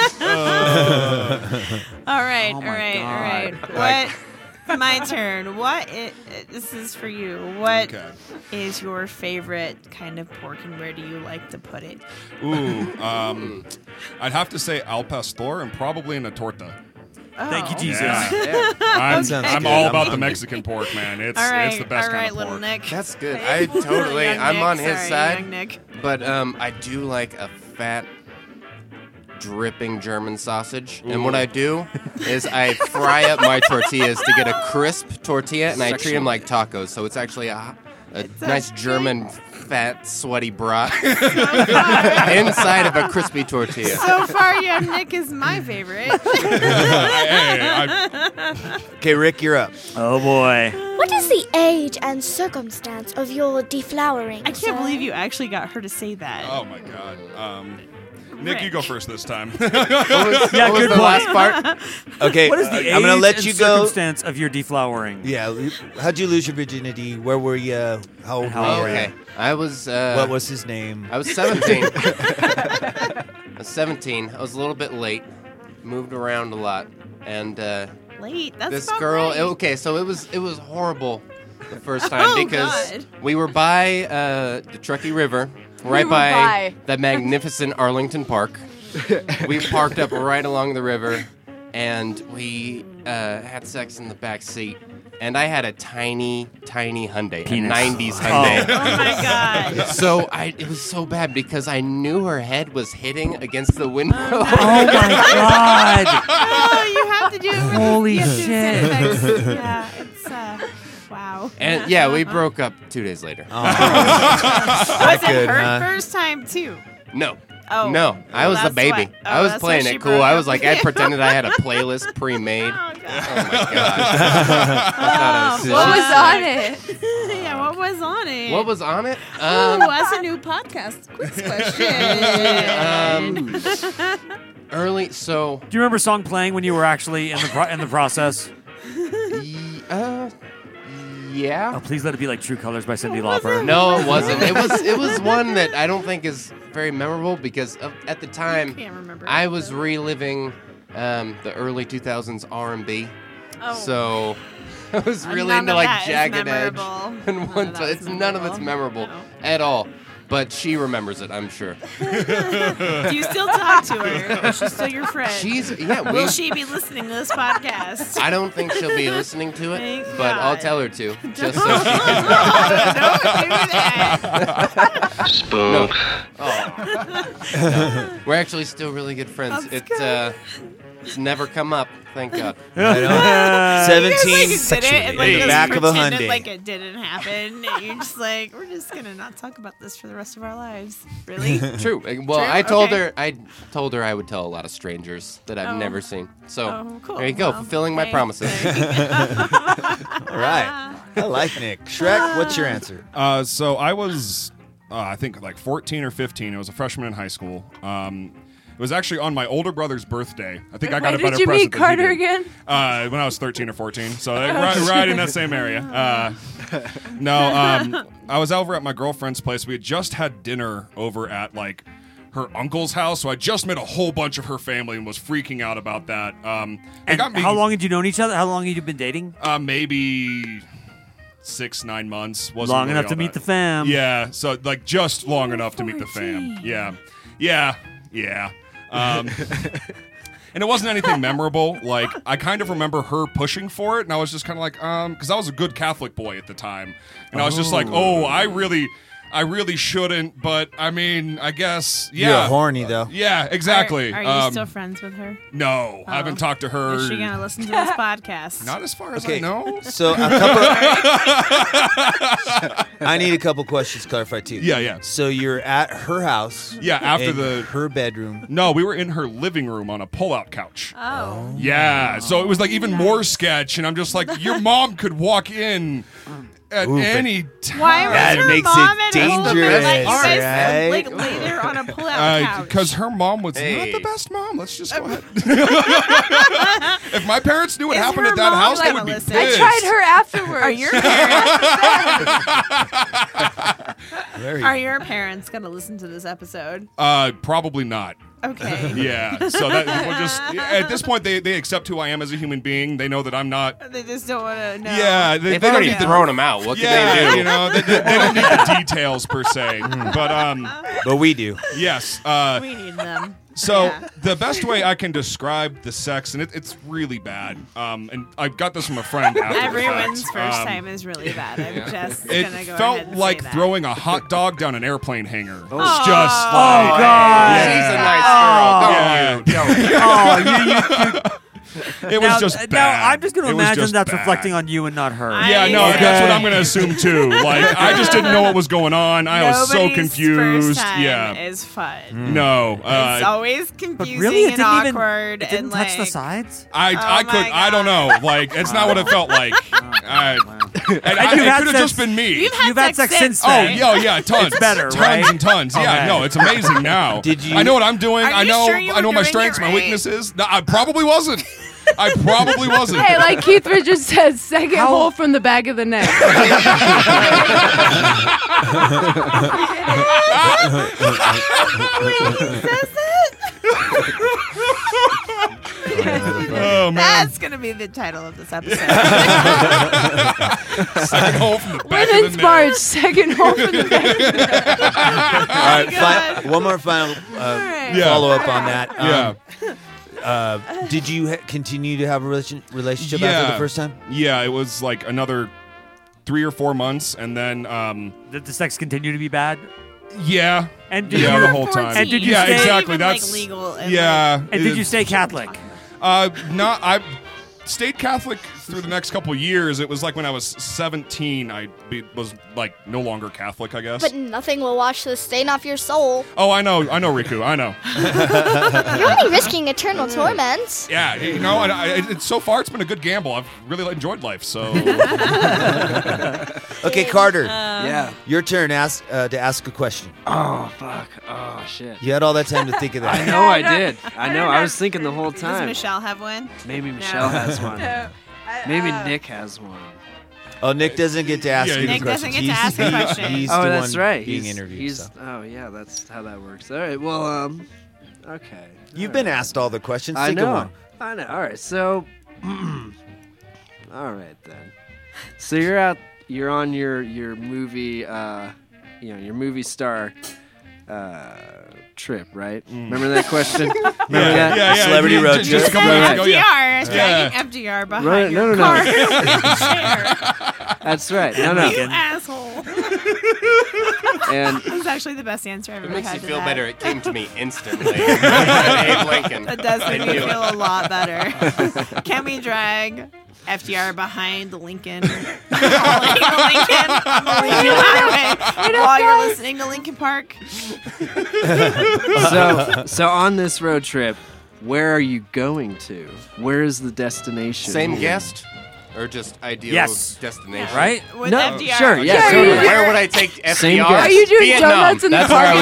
All right, Oh all my right, God. all right. What? My turn. This is for you. What is Okay. your favorite kind of pork, and where do you like to put it? Ooh, I'd have to say al pastor and probably in a torta. Thank you, Oh. Jesus. Yeah. I'm Sounds I'm good. all I'm about the hungry. Mexican pork, man. It's All right, it's the best all right, kind of little pork. Nick. That's good. I totally, Young I'm Nick, on his sorry, side. young Nick. But I do like a fat, dripping German sausage. And what I do is I fry up my tortillas to get a crisp tortilla, and I treat them like tacos. So it's actually a nice German, fat, sweaty broth inside of a crispy tortilla. So far, young Nick is my favorite. Okay, Rick, you're up. Oh boy. What is the age and circumstance of your deflowering? I can't believe you actually got her to say that. Oh my god. Nick, you go first this time. Yeah, what was good the point. last part? Okay, What is the age I'm gonna let and you go. circumstance of your deflowering? Yeah, how'd you lose your virginity? Where were you? How old How were old you? were you? Okay. I was. What was his name? I was 17. I was 17. I was a little bit late. Moved around a lot, and Late. That's this about girl. right. Okay, so it was horrible the first time Oh, because God. we were by the Truckee River, right were by by. the magnificent Arlington Park. We parked up right along the river, and we had sex in the back seat. And I had a tiny Hyundai, Penis. a 90s Hyundai. Oh my God. So it was so bad because I knew her head was hitting against the window. Oh my god! Oh, you have to do it. With Holy you have to do shit. sound effects. Yeah, it's wow. And yeah, we broke up 2 days later. Was it good, her huh? first time too? No. Oh. No, I Well, was the that's baby. why- I oh, was that's playing why she it cool. broke I up was like, with I you. pretended I had a playlist pre-made. Oh god. Oh my gosh. What was on it? Yeah, what was on it? What was on it? Ooh, that's a new podcast quiz question. Early, so Do you remember a song playing when you were actually in the process? yeah. Oh, please let it be like True Colors by Cyndi Lauper. No, it wasn't. It was one that I don't think is very memorable because at the time Can't remember. I was reliving the early 2000s R&B. Oh. So I was really None into of like that is Jagged Edge memorable. and one. It's none of it's memorable at all. But she remembers it, I'm sure. Do you still talk to her? Is she still your friend? Will she be listening to this podcast? I don't think she'll be listening to it, Thank but God. I'll tell her to, just so she Don't do that. Spook. No. We're actually still really good friends. It's never come up, thank God. I know. You guys, 17 did it and, like, in the just back of a pretended Hyundai. like it didn't happen. And you're just like, we're just gonna not talk about this for the rest of our lives. Really? True. Well, True? I told Okay. her I would tell a lot of strangers that I've Oh. never seen. So cool. there you go, Well, fulfilling my hey. promises. All right. I like Nick. Shrek, what's your answer? So I was, I think, like 14 or 15. I was a freshman in high school. It was actually on my older brother's birthday. I think I got a better Did you present meet than he Carter did. again? When I was 13 or 14. So right in that same area. I was over at my girlfriend's place. We had just had dinner over at like her uncle's house. So I just met a whole bunch of her family and was freaking out about that. And how long had you known each other? How long had you been dating? Maybe 6-9 months. Wasn't Long really enough all to meet that. the fam. Yeah, so like just long enough to meet the fam. Yeah. And it wasn't anything memorable. Like I kind of remember her pushing for it, and I was just kind of like, because I was a good Catholic boy at the time, and I was just like, oh, I really shouldn't, but I mean, I guess, yeah. You're horny, though. Yeah, exactly. Are you still friends with her? No, I haven't talked to her. Is she gonna listen to this podcast? Not as far as I know. So I need a couple questions clarified too. Yeah. So you're at her house. Yeah, after in her bedroom. No, we were in her living room on a pull-out couch. Oh. Yeah, so it was like even more sketch, and I'm just like, your mom could walk in at any time. Why was That her makes mom it and older, dangerous, like, you guys, right? like lay there on a pull-out couch? Because her mom was Hey. not the best mom. Let's just go ahead. If my parents knew what Is happened her at that mom house, they gonna would be listen? pissed. I tried her afterwards. Are your parents? Are your parents gonna listen to this episode? Probably not. Okay. Yeah. So that we're just at this point they accept who I am as a human being. They know that I'm not. They just don't want to know. Yeah, They've they don't already need the thrown him out. What can they do? You know, they don't need the details per se. But we do. Yes. We need them. So Yeah. the best way I can describe the sex, and it's really bad. And I got this from a friend. After the Everyone's fact. first time is really bad. I'm just It gonna go felt ahead and like say that. throwing a hot dog down an airplane hangar. It's Oh. just Oh, like, God. She's a nice girl. Don't you? Oh, you it was just bad. Now, I'm just going to It was imagine just that's bad. reflecting on you and not her. Yeah, no, that's what I'm going to assume too. Like, I just didn't know what was going on. I was so Nobody's confused. First time Yeah. is fun. No. It's always But confusing really, it and didn't even. awkward. It didn't and touch the like, sides. I don't know. Like, it's not what it felt like. It you've could had have sex- just been me. You've had sex since, since Oh, then. yeah, tons. It's better, tons right? and tons. Yeah, Okay. no, it's amazing now. Did you- I know what I'm doing. Are I you know sure you I know were my doing strengths, it my right? weaknesses. No, I probably wasn't. I probably wasn't. Hey, like Keith Richards said, second hole from the back of the neck. Oh man. That's gonna be the title of this episode. Second hole from the back of Women's the March, second hole from the back of the neck. All right, God. one more final right. Yeah. follow up on that. Yeah. Did you continue to have a relationship Yeah. after the first time? Yeah, it was like another 3 or 4 months, and then Did the sex continue to be bad? yeah, And did yeah, you, the whole time. And did you yeah, stay, exactly. Even, That's like, legal and, yeah. And did you stay Catholic? I stayed Catholic through the next couple years. It was like when I was 17, I was like no longer Catholic, I guess. But nothing will wash the stain off your soul. Oh, I know, Riku, I know. You're only risking eternal torments. Yeah, you know, so far it's been a good gamble. I've really enjoyed life, so. Okay, Carter. Yeah. Your turn to ask a question. Oh, fuck. Oh, shit. You had all that time to think of that. I know I did. I know. I was thinking the whole Does time. Michelle have one? Maybe Michelle has one. No. Maybe Nick has one. Oh, Nick doesn't get to ask any Nick questions. doesn't get to ask a question. He's Oh, the that's one right. being He's- interviewed. he's- so. Oh, yeah, that's how that works. All right. Well, okay. You've been asked all the questions. I Think of know. one. I know. All right. So, all right then. So you're on your movie, your movie star trip, right? Remember that question? Remember that? Yeah. Celebrity road Just a trip. couple years ago, FDR. yeah. Is dragging FDR behind Right, your no. car chair. That's right. No. You asshole. And That's actually the best answer I've If it ever makes had you to feel that. better, it came to me instantly. Abe Lincoln. That does make I me knew feel it. a lot better. Can we drag FDR behind the Lincoln, hauling the Lincoln on the Lincoln Highway while you're listening to Lincoln Park? so on this road trip, where are you going to? Where is the destination? Same guest? Or just ideal destination? Right? With No, FDR. sure, yeah, So totally. where would I take FDR? Same guest. Are you doing Vietnam. donuts in the That's where I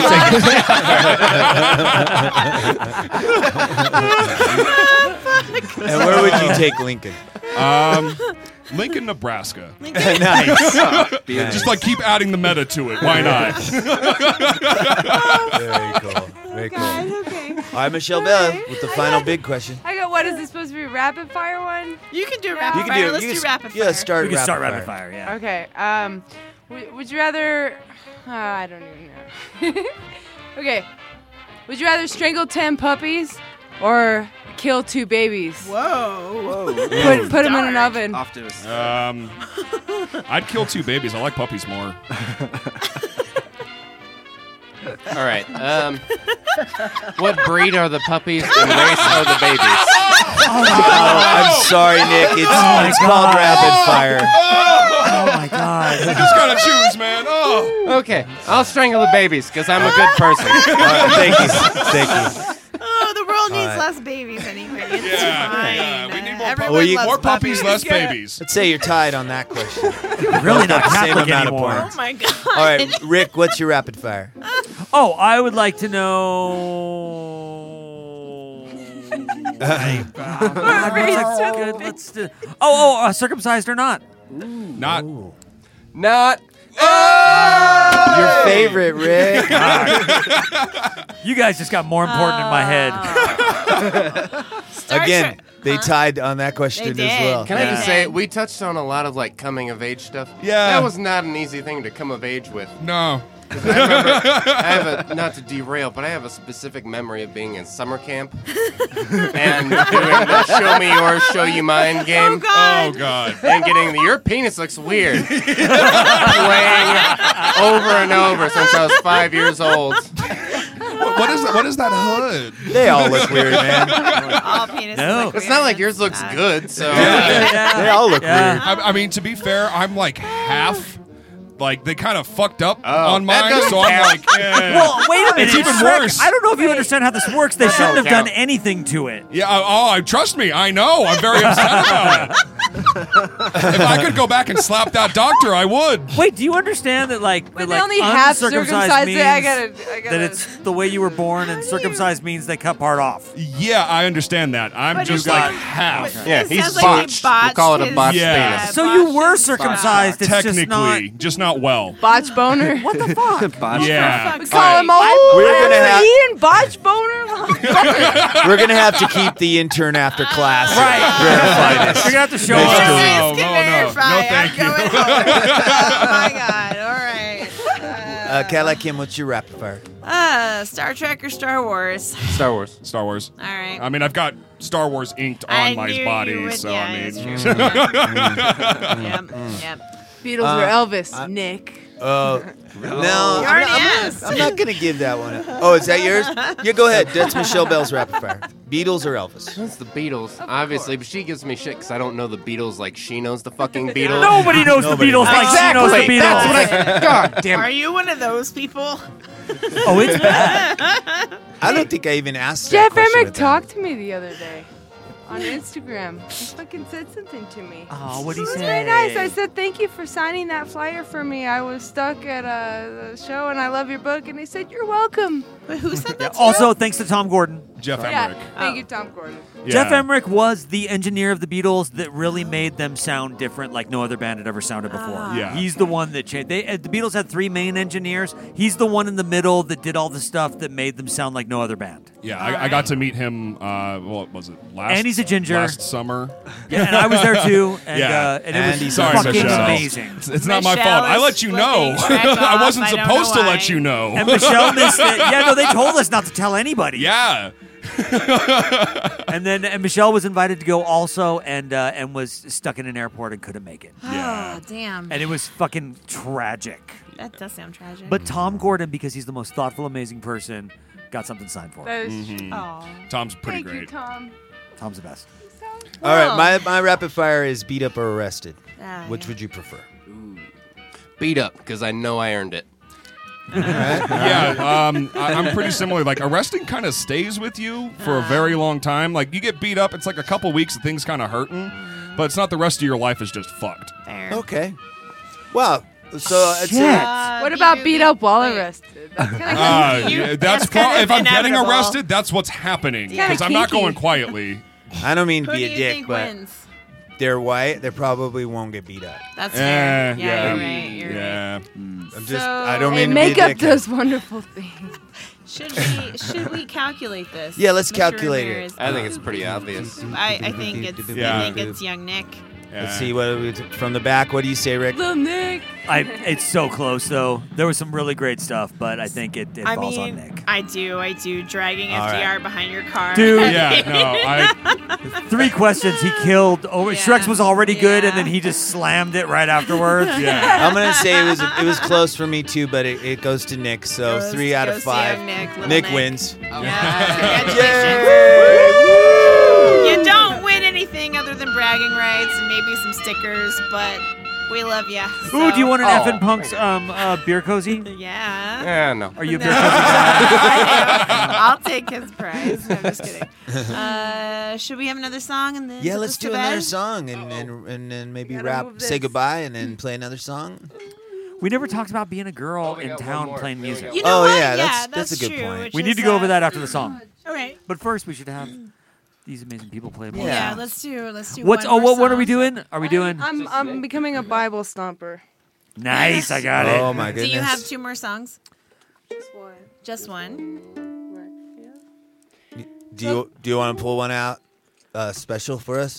parking would take And where would you take Lincoln? Lincoln, Nebraska. Nice. Just like keep adding the meta to it. Why not? Very cool. Very cool. God, okay. All right, Michelle Bell with the final big question. I got, what is this supposed to be, a rapid fire one? You can do You rapid can fire. do it. Let's You do can- rapid yeah, fire. start We can start rapid rapid fire. fire, yeah. Okay. Would you rather? I don't even know. Okay. Would you rather strangle 10 puppies or kill 2 babies? Whoa. Put them in an oven. Off to a I'd kill 2 babies. I like puppies more. All right. What breed are the puppies and race are the babies? I'm sorry, Nick. It's called rapid fire. Oh my god. You just gotta choose, man. Oh. Okay, I'll strangle the babies because I'm a good person. Thank you. Thank you. Oh, the world needs right. less babies anyway. It's Yeah, fine. yeah, we need more Everyone Well, you- loves More puppies, less babies. Let's say you're tied on that question. Really not Same Catholic amount of anymore. Oh points. my god. All right, Rick, what's your rapid fire? Oh, I would like to know. Let's do. Circumcised or not? Not. Not. Your favorite, Rick. You guys just got more important in my head. Again, they tied on that question They as did. well. Can I just say, we touched on a lot of like coming of age stuff. Yeah. That was not an easy thing to come of age with. No. I remember, I have not to derail, but I have a specific memory of being in summer camp and doing the show me yours, show you mine game. Oh, God. And getting the, your penis looks weird. Playing over and over since I was 5 years old. What is that hood? They all look weird, man. All penises No. look It's weird. not like yours looks good, so. They all look weird. I mean, to be fair, I'm like half. Like, they kind of fucked up on that mine, doesn't so I'm count. like, eh. Well, wait a minute. It's even Shrek, worse. I don't know if you understand how this works. They shouldn't have count. done anything to it. Yeah, trust me, I know. I'm very upset about it. If I could go back and slap that doctor, I would. Wait, do you understand that, like, Wait, that, they like, only half uncircumcised circumcised means it? I gotta. that it's the way you were born, and circumcised means they cut part off? Yeah, I understand that. I'm But just you got- like half. Yeah, It he's sounds like he botched. We'll call it a his- botched Yeah. penis. So you botched were his circumcised. It's Technically, just not. well. Botch boner. What the fuck? Botch. Yeah. Fuck's Call him sake. old. We're gonna have- Ian Botch boner. We're gonna have to keep the intern after class. Right. Verify this. You're gonna have to show Make us. sure. No, This can no, no. verify. No, thank I'm you. going home. Oh my god. All right. Cadillac Kim, what's your rapid fire? Star Trek or Star Wars? Star Wars. Star Wars. All right. I mean, I've got Star Wars inked I on my knew you body, would- so yeah, I mean. that's true. Yep. Yep. Beatles or Elvis? Nick. Oh, You no, already asked. I'm not going to give that one. Oh, is that yours? Yeah, go ahead. That's Michelle Bell's rapid fire. Beatles or Elvis? That's the Beatles, obviously, but she gives me shit because I don't know the Beatles like she knows the fucking Beatles. Nobody knows the Beatles like she knows the Beatles. That's what I. God damn Are it. you one of those people? Oh, it's bad. I don't think I even asked that Jeff question Emmerich with them. talked to me the other day on Instagram. He fucking said something to me. Oh, what'd he It was say? very nice. I said, thank you for signing that flyer for me. I was stuck at the show and I love your book. And he said, you're welcome. But who said that? Also, thanks to Tom Gordon. Jeff Yeah, Emmerich. thank you, Tom Gordon. Jeff Emmerich was the engineer of the Beatles that really made them sound different like no other band had ever sounded before. Yeah. He's the one that changed. The Beatles had 3 main engineers. He's the one in the middle that did all the stuff that made them sound like no other band. Yeah, I got to meet him. What was it? And he's a ginger. Last summer. Yeah, and I was there too. And, Yeah. and And it was he's Sorry, fucking Michelle. amazing. It's not my Michelle fault. I is let you know. flipping track I off. wasn't I don't supposed know to why. let you know. And Michelle missed it. Yeah, no, they told us not to tell anybody. Yeah. And Michelle was invited to go also, and was stuck in an airport and couldn't make it. Oh, damn. And it was fucking tragic. That does sound tragic. But Tom Gordon, because he's the most thoughtful, amazing person, got something signed for him. That is true. Aw. Tom's pretty Thank you, great. Tom. Tom's the best. All right, my rapid fire is beat up or arrested. Which yeah. would you prefer? Beat up because I know I earned it. Yeah, I'm pretty similar. Like, arresting kind of stays with you for a very long time. Like, you get beat up, it's like a couple weeks and things kind of hurting, but it's not the rest of your life is just fucked. Fair. Okay. Well, so it's What about beat up while arrested? That's kind of Yeah, That's kind of if I'm getting inevitable. arrested, that's what's happening. kinda Because I'm not kinky. going quietly. I don't mean to Who be do a you dick, think but wins? they're white. They probably won't get beat up. That's fair. Yeah, Yeah, you're right. You're right. yeah. I'm just. I don't Hey, mean to be a makeup dick. does wonderful things. Should we calculate this? Yeah, let's Mr. calculate it. Ramirez? I think it's pretty obvious. I think it's young Nick. Let's see what from the back. What do you say, Rick? Little Nick. It's so close, though. There was some really great stuff, but I think it I falls mean, on Nick. I do. Dragging All FDR right. behind your car. Dude. Yeah, no, 3 questions he killed. Oh, Yeah. Shrek's was already good, and Yeah. then he just slammed it right afterwards. yeah. I'm gonna say it was close for me too, but it goes to Nick. So Goes- 3 out of goes to 5. young Nick, little Nick Nick. wins. Yeah, congratulations. You don't win anything other than bragging rights and maybe some stickers, but we love you. Ooh, do you want an Oh, Effin' Punk's beer cozy? Yeah. Yeah, no. Are you a No. beer cozy guy? I'll take his prize. No, I'm just kidding. Should we have another song and then Yeah, put let's this to do another bed? song and then maybe Gotta rap, move say this. goodbye, and then play another song. We never talked about being a girl we in got one town more. playing We only music. got You know Oh, what? yeah, that's a good true, point. which We need is, to go over that after the song. All right. But first, we should have these amazing people play more. Yeah, Yeah. let's do. What are we doing? Are we doing? I'm becoming a Bible stomper. Nice, I got it. Oh my Do goodness. you have 2 more songs? Just one. Just one. Do you want to pull one out special for us?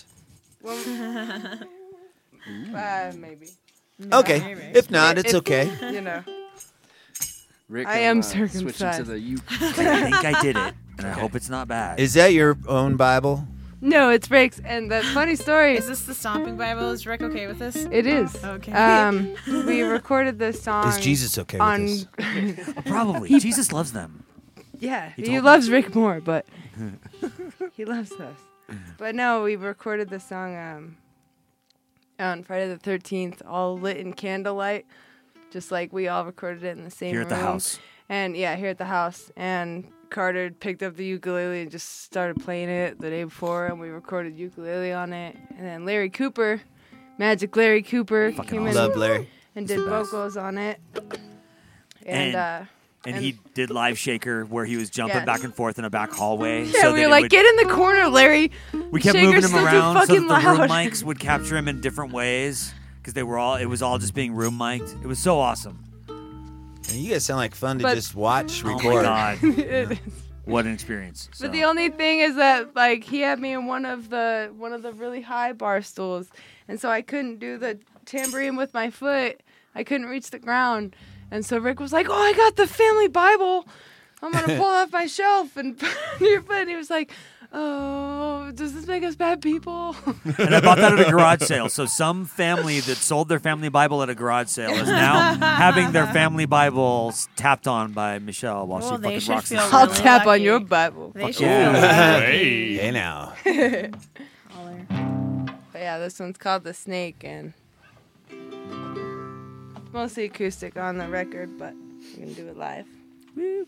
Maybe. Okay. If not, it's If- okay. You know. Rick, I am switching to circumcised. the you. I think I did it, and I hope it's not bad. Is that your own Bible? No, it's Rick's. And the funny story Is this the Stomping Bible? Is Rick okay with this? it is. Okay. We recorded this song. Is Jesus okay with on? this? Probably. Jesus loves them. Yeah, He he, told me. loves Rick more, but he loves us. But no, we recorded the song on Friday the 13th, all lit in candlelight, just like we all recorded it in the same Here room. at the house. And yeah, here at the house. And Carter picked up the ukulele and just started playing it the day before, and we recorded ukulele on it. And then Larry Cooper, Magic Larry Cooper, Fucking came awesome. in Love Larry. and He's did the best. vocals on it. And he did Live Shaker, where he was jumping Yes. back and forth in a back hallway. Yeah, so we that were it like, would- get in the corner, Larry. We kept Shaker's moving him still too around so that fucking the room loud. mics would capture him in different ways because it was all just being room mic'd. It was so awesome. And you guys sound like fun to But- just watch, Oh record. my god, It is. what an experience! But the only thing is that like he had me in one of the really high bar stools, and so I couldn't do the tambourine with my foot. I couldn't reach the ground, and so Rick was like, "Oh, I got the family Bible. I'm gonna pull it off my shelf and put it on your foot." And he was like, oh, does this make us bad people? And I bought that at a garage sale. So some family that sold their family Bible at a garage sale is now having their family Bibles tapped on by Michelle while she fucking rocks the I'll tap on your Bible. They should Yeah. feel lucky. Hey now. But yeah, this one's called The Snake, and it's mostly acoustic on the record, but we can do it live. Woo.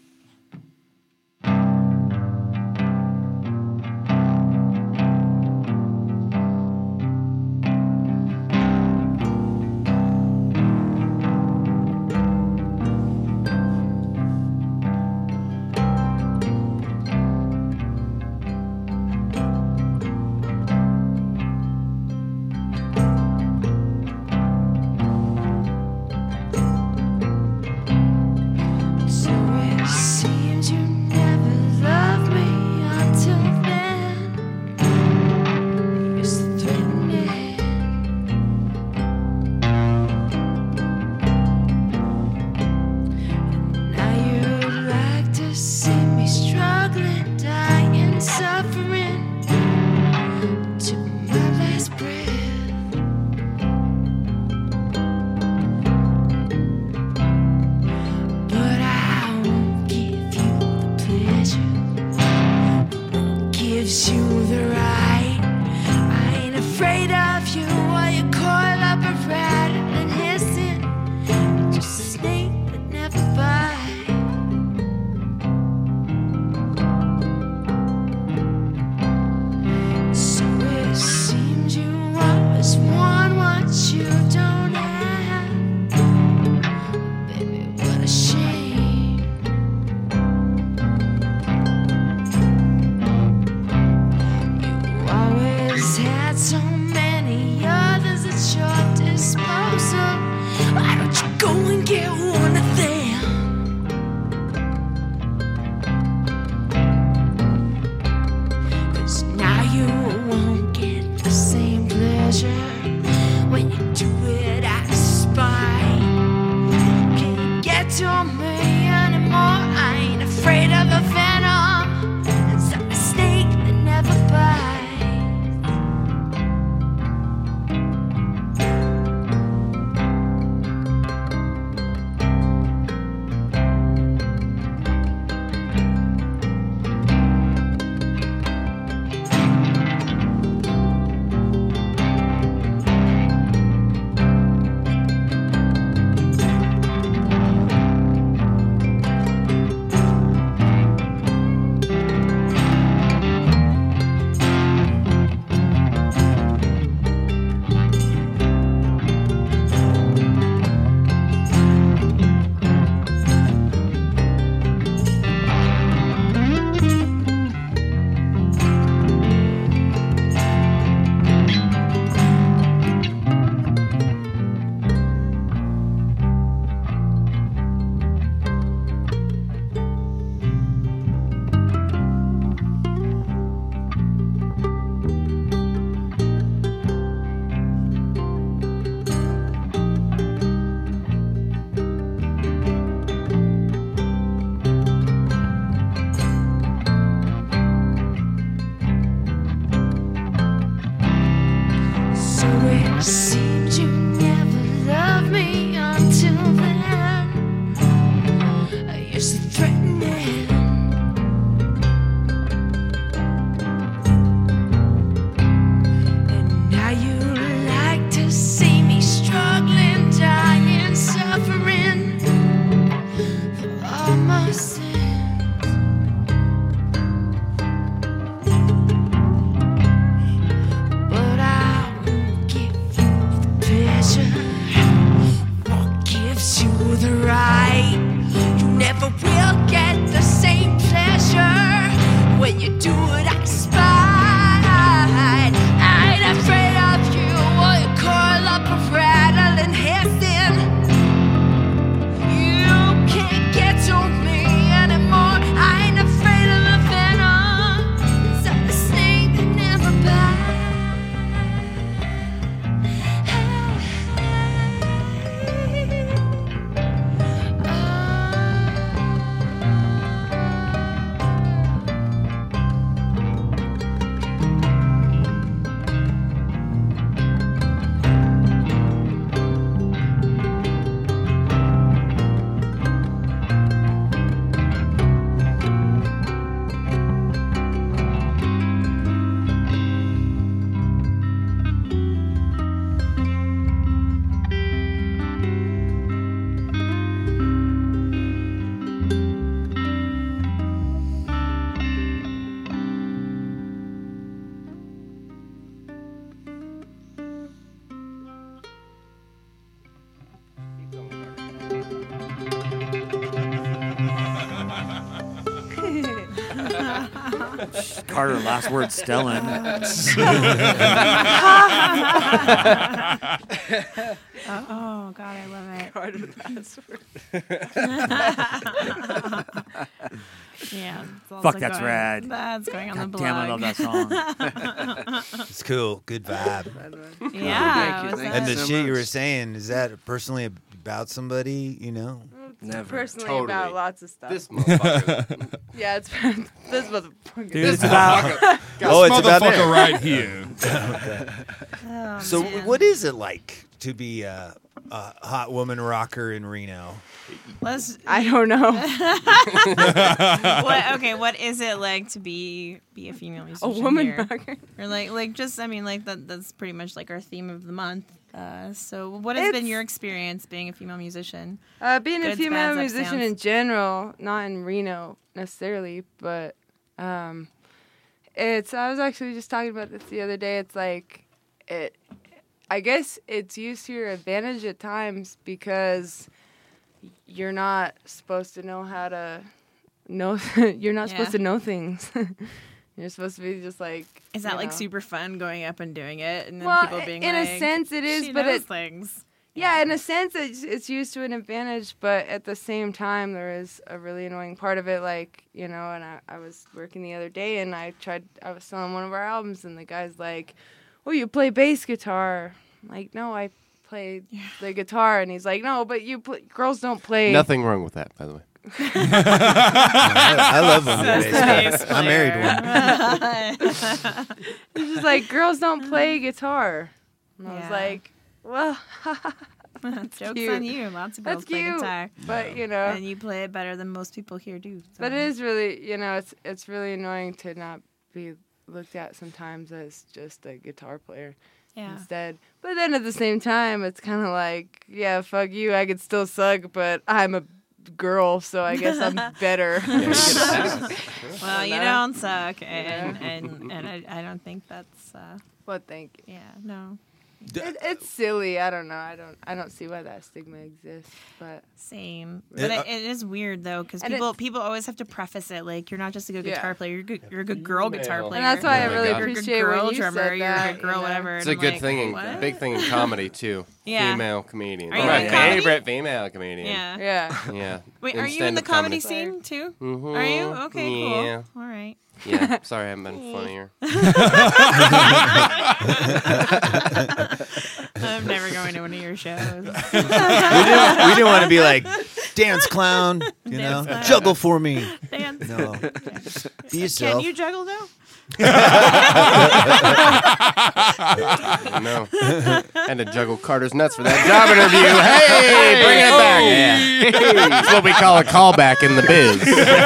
So it seems you never loved me until then. You used to threaten it. Now you'd like to see me struggling, dying, suffering to my last breath. But I won't give you the pleasure. Won't gives you the right. I ain't afraid of you while you coil up and rattle and hissing. You're just a snake that never bites. So it seems you always want what you don't have. Baby, what a shame. You always had so many others at your disposal. Why don't you go and get one of them? 'Cause now you won't get the same pleasure when you do it out of spite. Can't get to me anymore. I ain't afraid of a venom. It's a snake that never bites. So it seems you never loved me until then. I used to threaten it. And now you like to see me struggling, dying, suffering for all my sins. But I won't give you the pleasure. What gives you the right? You never will get the same pleasure when you do it out of spite. I ain't afraid of you while you coil up and rattle and hissing. You can't get to me anymore. I ain't afraid of the venom. It's a snake that never bites. Carter, last word, Stellan. Oh God, I love it. Carter, last word. Yeah. it's also Fuck, that's going- rad. That's going on the God blog. damn, I love that song. It's cool. Good vibe. Yeah. it was And the that. shit you were saying, is that personally about somebody, you know? Never. Personally Totally. about lots of stuff. This motherfucker. Yeah, it's this motherfucker. Dude, it's about... Oh, it's about Motherfucker there. right here. Oh, So man. what is it like to be a hot woman rocker in Reno? I don't know. What is it like to be a female musician? woman here? rocker? Or like just I mean like that's pretty much like our theme of the month. So what has been your experience being a female musician? Being a Goods, female bads, ups, musician downs? in general, not in Reno necessarily, but it's. I was actually just talking about this the other day. It's like I guess it's used to your advantage at times because you're not supposed to know how to know. You're not supposed Yeah. to know things. You're supposed to be just like. Is that you like know. super fun going up and doing it, and then Well, people being in like, a sense it is, she but knows it- things. Yeah, in a sense, it's used to an advantage, but at the same time, there is a really annoying part of it. Like, you know, and I was working the other day, and I was selling one of our albums, and the guy's like, "Oh, you play bass guitar?" I'm like, "No, I play the guitar," and he's like, "No, but girls don't play." Nothing wrong with that, by the way. I love women bass Bass guitar. I married one. He's just like, "Girls don't play guitar," and I was Yeah. like, "Well." Joke's cute. on you. Lots of girls That's play cute, guitar, but you know, and you play it better than most people here do. So. But it is really, you know, it's really annoying to not be looked at sometimes as just a guitar player Yeah. instead. But then at the same time, it's kind of like, yeah, fuck you. I could still suck, but I'm a girl, so I guess I'm better. Well, you know? don't suck, and I don't think that's. Well, thank you. Yeah. No. It's silly. I don't know. I don't see why that stigma exists. But Same. But it is weird though, because And people always have to preface it like you're not just a good Yeah. guitar player. You're a good girl guitar player. And that's why I Oh my really God. You're a appreciate good girl when you drummer. said You're a that, good girl, you know? whatever. It's and a good like, thing, what? big thing in comedy too. Yeah. Female comedian. Are you My in comedy? favorite female comedian. Yeah. Yeah. Wait, are you in the stand-up comedy scene too? Mhm. Are you? Okay, cool. Yeah. All right. Yeah. Sorry, I haven't been funnier. I'm never going to one of your shows. We didn't want to be like, dance clown, you know, Dance clown. juggle for me. Dance. No. Be Can yourself. you juggle though? No. Had to juggle Carter's nuts for that job interview. Hey, bring it back. Yeah. That's what we call a callback in the biz.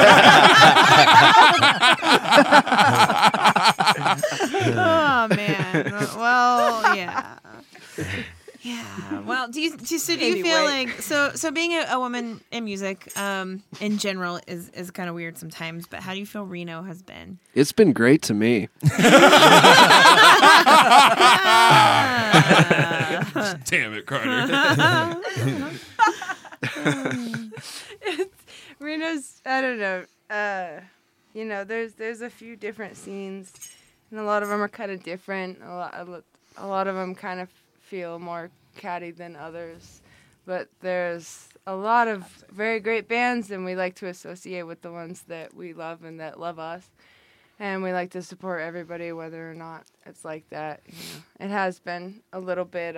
Oh man. Well, yeah. Yeah. Well, do you feel like so being a woman in music in general is kind of weird sometimes, but how do you feel Reno has been? It's been great to me. Damn it, Carter. Reno's, I don't know. You know, there's a few different scenes, and a lot of them are kind of different. A lot of them kind of feel more catty than others, but there's a lot of very great bands, and we like to associate with the ones that we love and that love us, and we like to support everybody, whether or not it's like that. You know, it has been a little bit,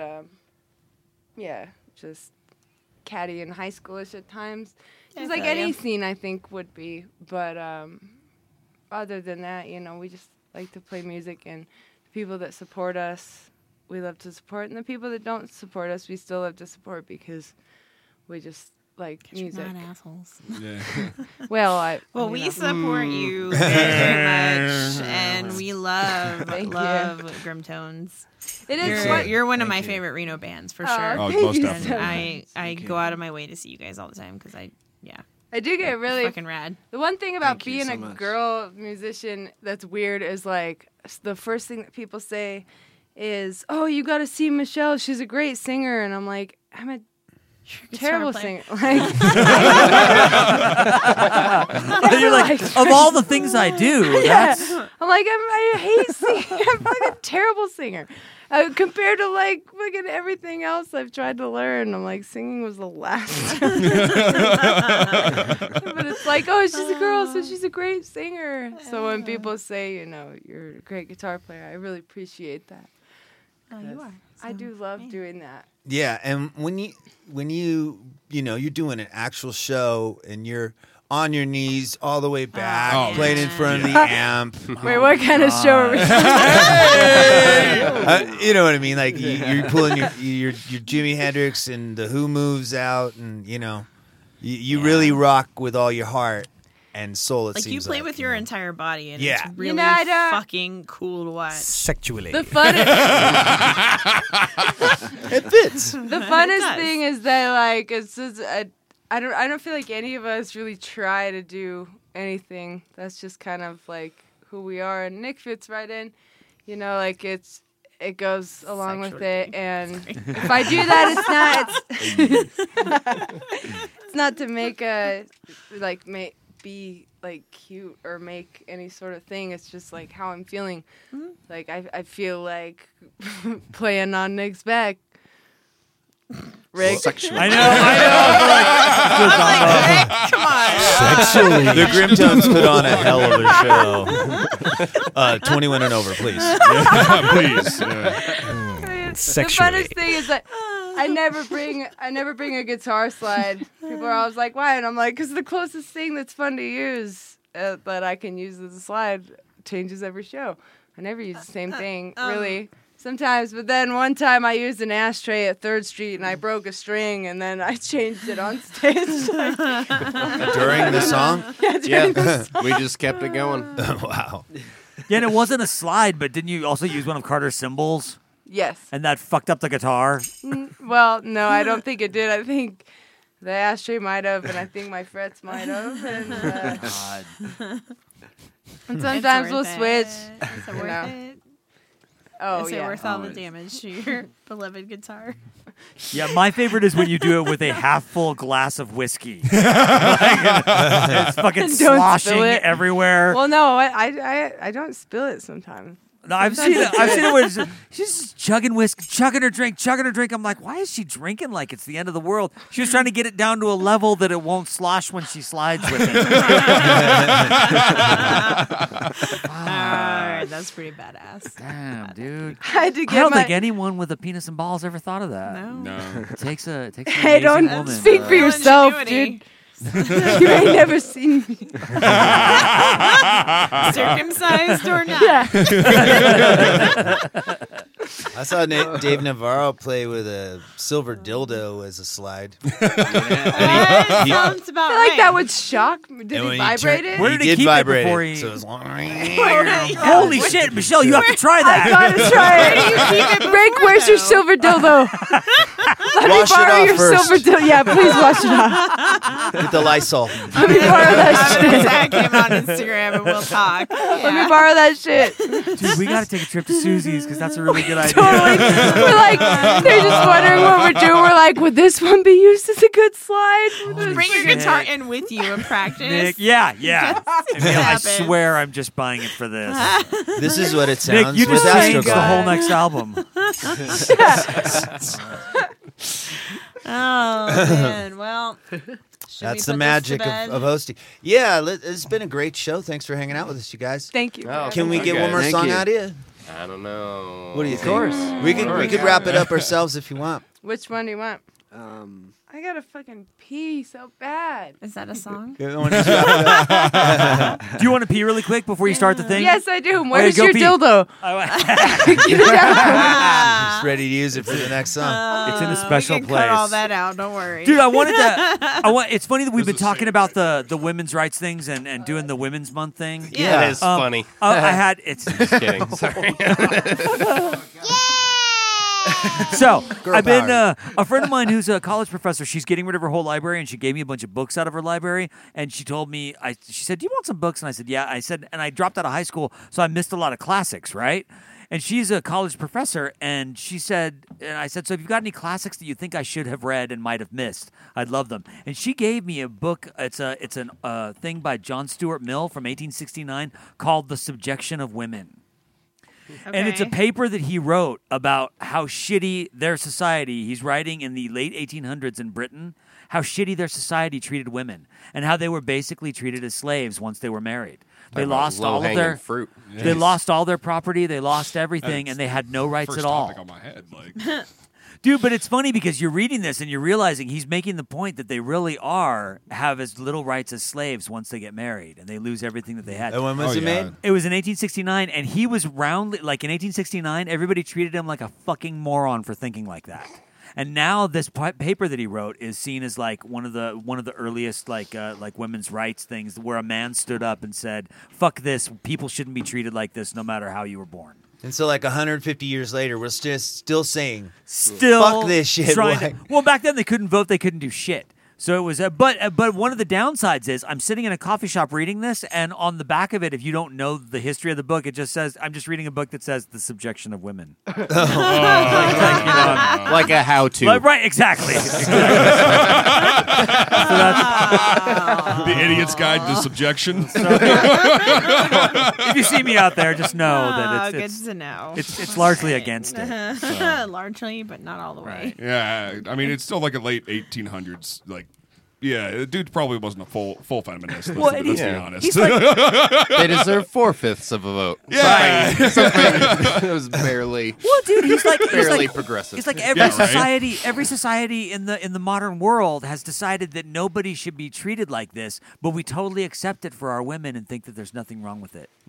just catty and high schoolish at times. Yeah, Just I like feel any ya. scene, I think, would be. But other than that, you know, we just like to play music, and the people that support us, we love to support, and the people that don't support us, we still love to support because we just like music. You're not assholes. Yeah. Well, we know. support you very much, and we love Thank love you. Grimtones. It is You're one of Thank my you. favorite Reno bands for Oh, sure. Oh, most you definitely. so I go out of my way to see you guys all the time because I do get really fucking rad. The one thing about Thank you being so a much. girl musician that's weird is like the first thing that people say is, "Oh, you got to see Michelle. She's a great singer." And I'm like, terrible player. singer. Like, You're like, of all the things I do, that's I'm like, I hate singing. I'm like a terrible singer. Compared to like fucking everything else I've tried to learn, I'm like, singing was the last. But it's like, oh, she's a girl, so she's a great singer. So when people say, you're a great guitar player, I really appreciate that. Oh, you are. I do love doing that. Yeah, and when you you're doing an actual show and you're on your knees all the way back, playing in front of the amp. Wait, what kind of show are we? You know what I mean? Like you're pulling your Jimi Hendrix and the Who moves out, and you really rock with all your heart and soul. It Like seems you play with your entire body, and Yeah. it's really fucking cool to watch. Sexually. The funnest, it fits. the funnest thing is that like it's just I don't feel like any of us really try to do anything. That's just kind of like who we are, and Nick fits right in. Like it goes along with it, and if I do that, it's not to make be like cute or make any sort of thing. It's just like how I'm feeling. Like I feel like playing on Nick's back. Rick. Sexually. I know. Sexually. The Grimtones put on a hell of a show. 21 and over, please. Please. The funnest thing is that I never bring a guitar slide. People are always like, why? And I'm like, because the closest thing that's fun to use that I can use as a slide changes every show. I never use the same thing, really. Sometimes, but then one time I used an ashtray at 3rd Street and I broke a string and then I changed it on stage. During the song? Yeah, we just kept it going. Wow. Yeah, and it wasn't a slide, but didn't you also use one of Carter's cymbals? Yes. And that fucked up the guitar? Well, no, I don't think it did. I think the ashtray might have, and I think my frets might have. And, God. and sometimes we'll It's switch. worth it. Is it worth it? Oh, Is it yeah. worth all the damage to your beloved guitar? Yeah, my favorite is when you do it with a half-full glass of whiskey. It's fucking Don't spill sloshing it. everywhere. Well, no, I don't spill it sometimes. No, I've seen it. I've seen it where she's just chugging whiskey, chugging her drink. I'm like, why is she drinking like it's the end of the world? She was trying to get it down to a level that it won't slosh when she slides with it. Alright, that's pretty badass. Damn, dude. I had to I get don't my. think anyone with a penis and balls ever thought of that. No. It takes an Hey, amazing don't woman. speak for yourself, dude. You ain't never seen me. Circumcised or not? Yeah. I saw Dave Navarro play with a silver dildo as a slide. Sounds about I feel like that would shock me. Did And he when he vibrate turned- it? Where did he did keep vibrate it before it, he? so it was long. Holy shit, Michelle, you have to try I that. gotta try it. Rick, where's your silver dildo? Let me Wash it borrow off your first. silver dildo. Yeah, please wash it off. With the Lysol. Let me borrow that shit. Tag him on Instagram and we'll talk. Let me borrow that shit. Dude, we got to take a trip to Susie's because that's a really good idea. Totally. We're like, they're just wondering what we're doing. We're like, would this one be used as a good slide? Bring your guitar in with you and practice. Nick, yeah. Just I happen. swear I'm just buying it for this. This is what it Nick, sounds you just with changed the Astroglide. whole next album. Oh, man. Well, That's the magic of hosting. Yeah, it's been a great show. Thanks for hanging out with us, you guys. Thank you. Oh, Can we get okay. one more Thank song you. out of you? I don't know. What do you think? course. We could wrap it up ourselves if you want. Which one do you want? I gotta fucking pee so bad. Is that a song? Do you want to pee really quick before you start the thing? Yes, I do. Okay, Where's go your pee. dildo? Just ready to use it for the next song. It's in a We special can place. cut all that out. Don't worry. Dude, it's funny that we've been talking about the women's rights things and doing the Women's Month thing. Yeah, it is funny. It's Just kidding. Sorry. So Girl I've been power. a friend of mine who's a college professor. She's getting rid of her whole library, and she gave me a bunch of books out of her library. And she told me, she said, "Do you want some books?" And I said, "Yeah." I said, and I dropped out of high school, so I missed a lot of classics, right? And she's a college professor, and she said, and I said, so if you've got any classics that you think I should have read and might have missed, I'd love them. And she gave me a book. It's a thing by John Stuart Mill from 1869 called The Subjection of Women. And it's a paper that he wrote about how shitty their society, he's writing in the late 1800s in Britain, how shitty their society treated women and how they were basically treated as slaves once they were married. They lost all of their fruit. They lost all their property. They lost everything, and they had no rights First at all. topic on my head, like. Dude, but it's funny because you're reading this and you're realizing he's making the point that they really have as little rights as slaves once they get married, and they lose everything that they had. And when was it made? It was in 1869, and he was roundly like in 1869. Everybody treated him like a fucking moron for thinking like that. And now this paper that he wrote is seen as like one of the earliest like women's rights things, where a man stood up and said, "Fuck this! People shouldn't be treated like this, no matter how you were born." And so, like 150 years later, we're still saying, "Still fuck this shit." Well, back then they couldn't vote; they couldn't do shit. So it was, but one of the downsides is I'm sitting in a coffee shop reading this, and on the back of it, if you don't know the history of the book, it just says I'm just reading a book that says the subjection of women, like a how-to. Right? Exactly. The Idiot's Guide to Subjection. If you see me out there, just know that good to know. It's largely against it. So. Largely, but not all the way. Yeah, I mean, it's still like a late 1800s, like. Yeah, the dude probably wasn't a full feminist. Let's be honest. They deserve 4/5 of a vote. Yeah, it was barely. Well, dude, he's barely progressive. It's like every society in the modern world has decided that nobody should be treated like this, but we totally accept it for our women and think that there's nothing wrong with it.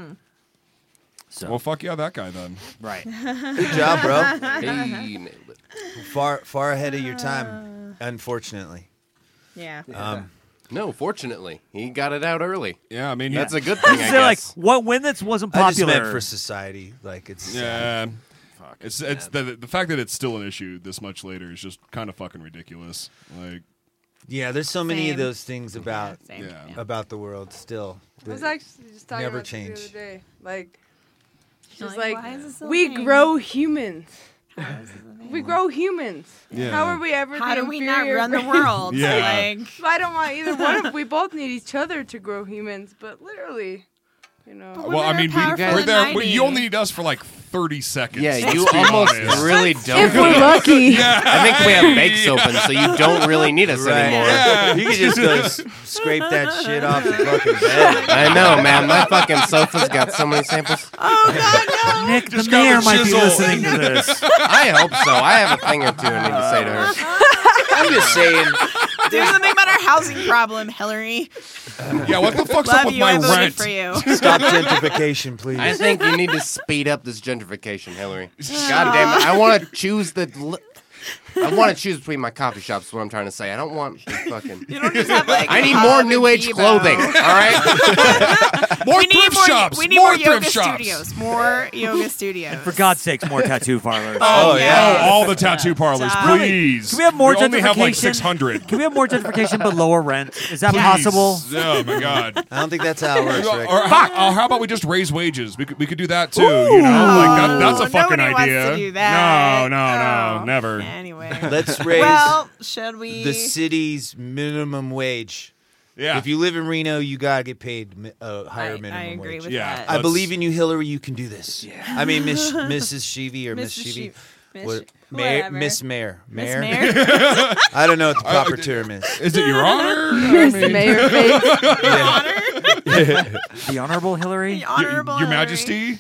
So, well, fuck yeah, that guy then. Right. Good job, bro. He nailed it. Far ahead of your time, unfortunately. Yeah. No, fortunately, he got it out early. Yeah, I mean that's a good thing. I guess. Like when this wasn't popular. I just meant for society, like it's. Yeah. It's the fact that it's still an issue this much later is just kind of fucking ridiculous. Like. Yeah, there's so many of those things about the world still. I was actually just talking never about change. this the other day. Like, just Like, like why is this still a we thing? grow humans. We grow humans. Yeah. How are we ever? How the do we not inferior run the race? world? Yeah. Like, I don't want either one of. We both need each other to grow humans, but literally, you know. Well, I mean, we're there. You only need us for like 30 seconds. Yeah, let's you be almost honest. really don't. If we're lucky. Yeah. I think we have bakes open, so you don't really need us anymore. Yeah. You can just go scrape that shit off the fucking bed. I know, man. My fucking sofa's got so many samples. oh god, no! Nick, the Just go mayor with might be chisel. listening to this. I hope so. I have a thing or two I need to say to her. I'm just saying. Do something about our housing problem, Hillary. Yeah, what the fuck's up Love with you. my I voted rent? for you. Stop gentrification, please. I think you need to speed up this gentrification, Hillary. God damn it! I want to choose I want to choose between my coffee shops. Is what I'm trying to say. I don't want fucking. You don't just have like. I need more new age clothing. All right. More thrift shops. We need more yoga thrift shops. studios. More yoga studios. For God's sakes, more tattoo parlors. Oh, yeah. Oh, all the tattoo parlors, Stop. please. Can we have more We only have like gentrification? 600. Can we have more gentrification but lower rent? Is that Please. possible? Oh my god. I don't think that's how it works, Or, Rick. how about we just raise wages? We could do that too. You know, like that's a fucking Nobody wants idea. to do that. No, never. Anyway. Let's raise Well, should we? the city's minimum wage. Yeah. If you live in Reno, you gotta get paid higher minimum I agree wage. with Yeah. that. I believe in you, Hillary. You can do this. Yeah. I mean, Mrs. Sheevy or Miss Mrs. Sheevy. Miss- Mayor, whatever. Miss Mayor. Miss Mayor? Mayor? I don't know what the proper term is. Is it your honor? Miss Mayor face. Your Honor? The Honorable Hillary? The Honorable Your Hillary. Majesty?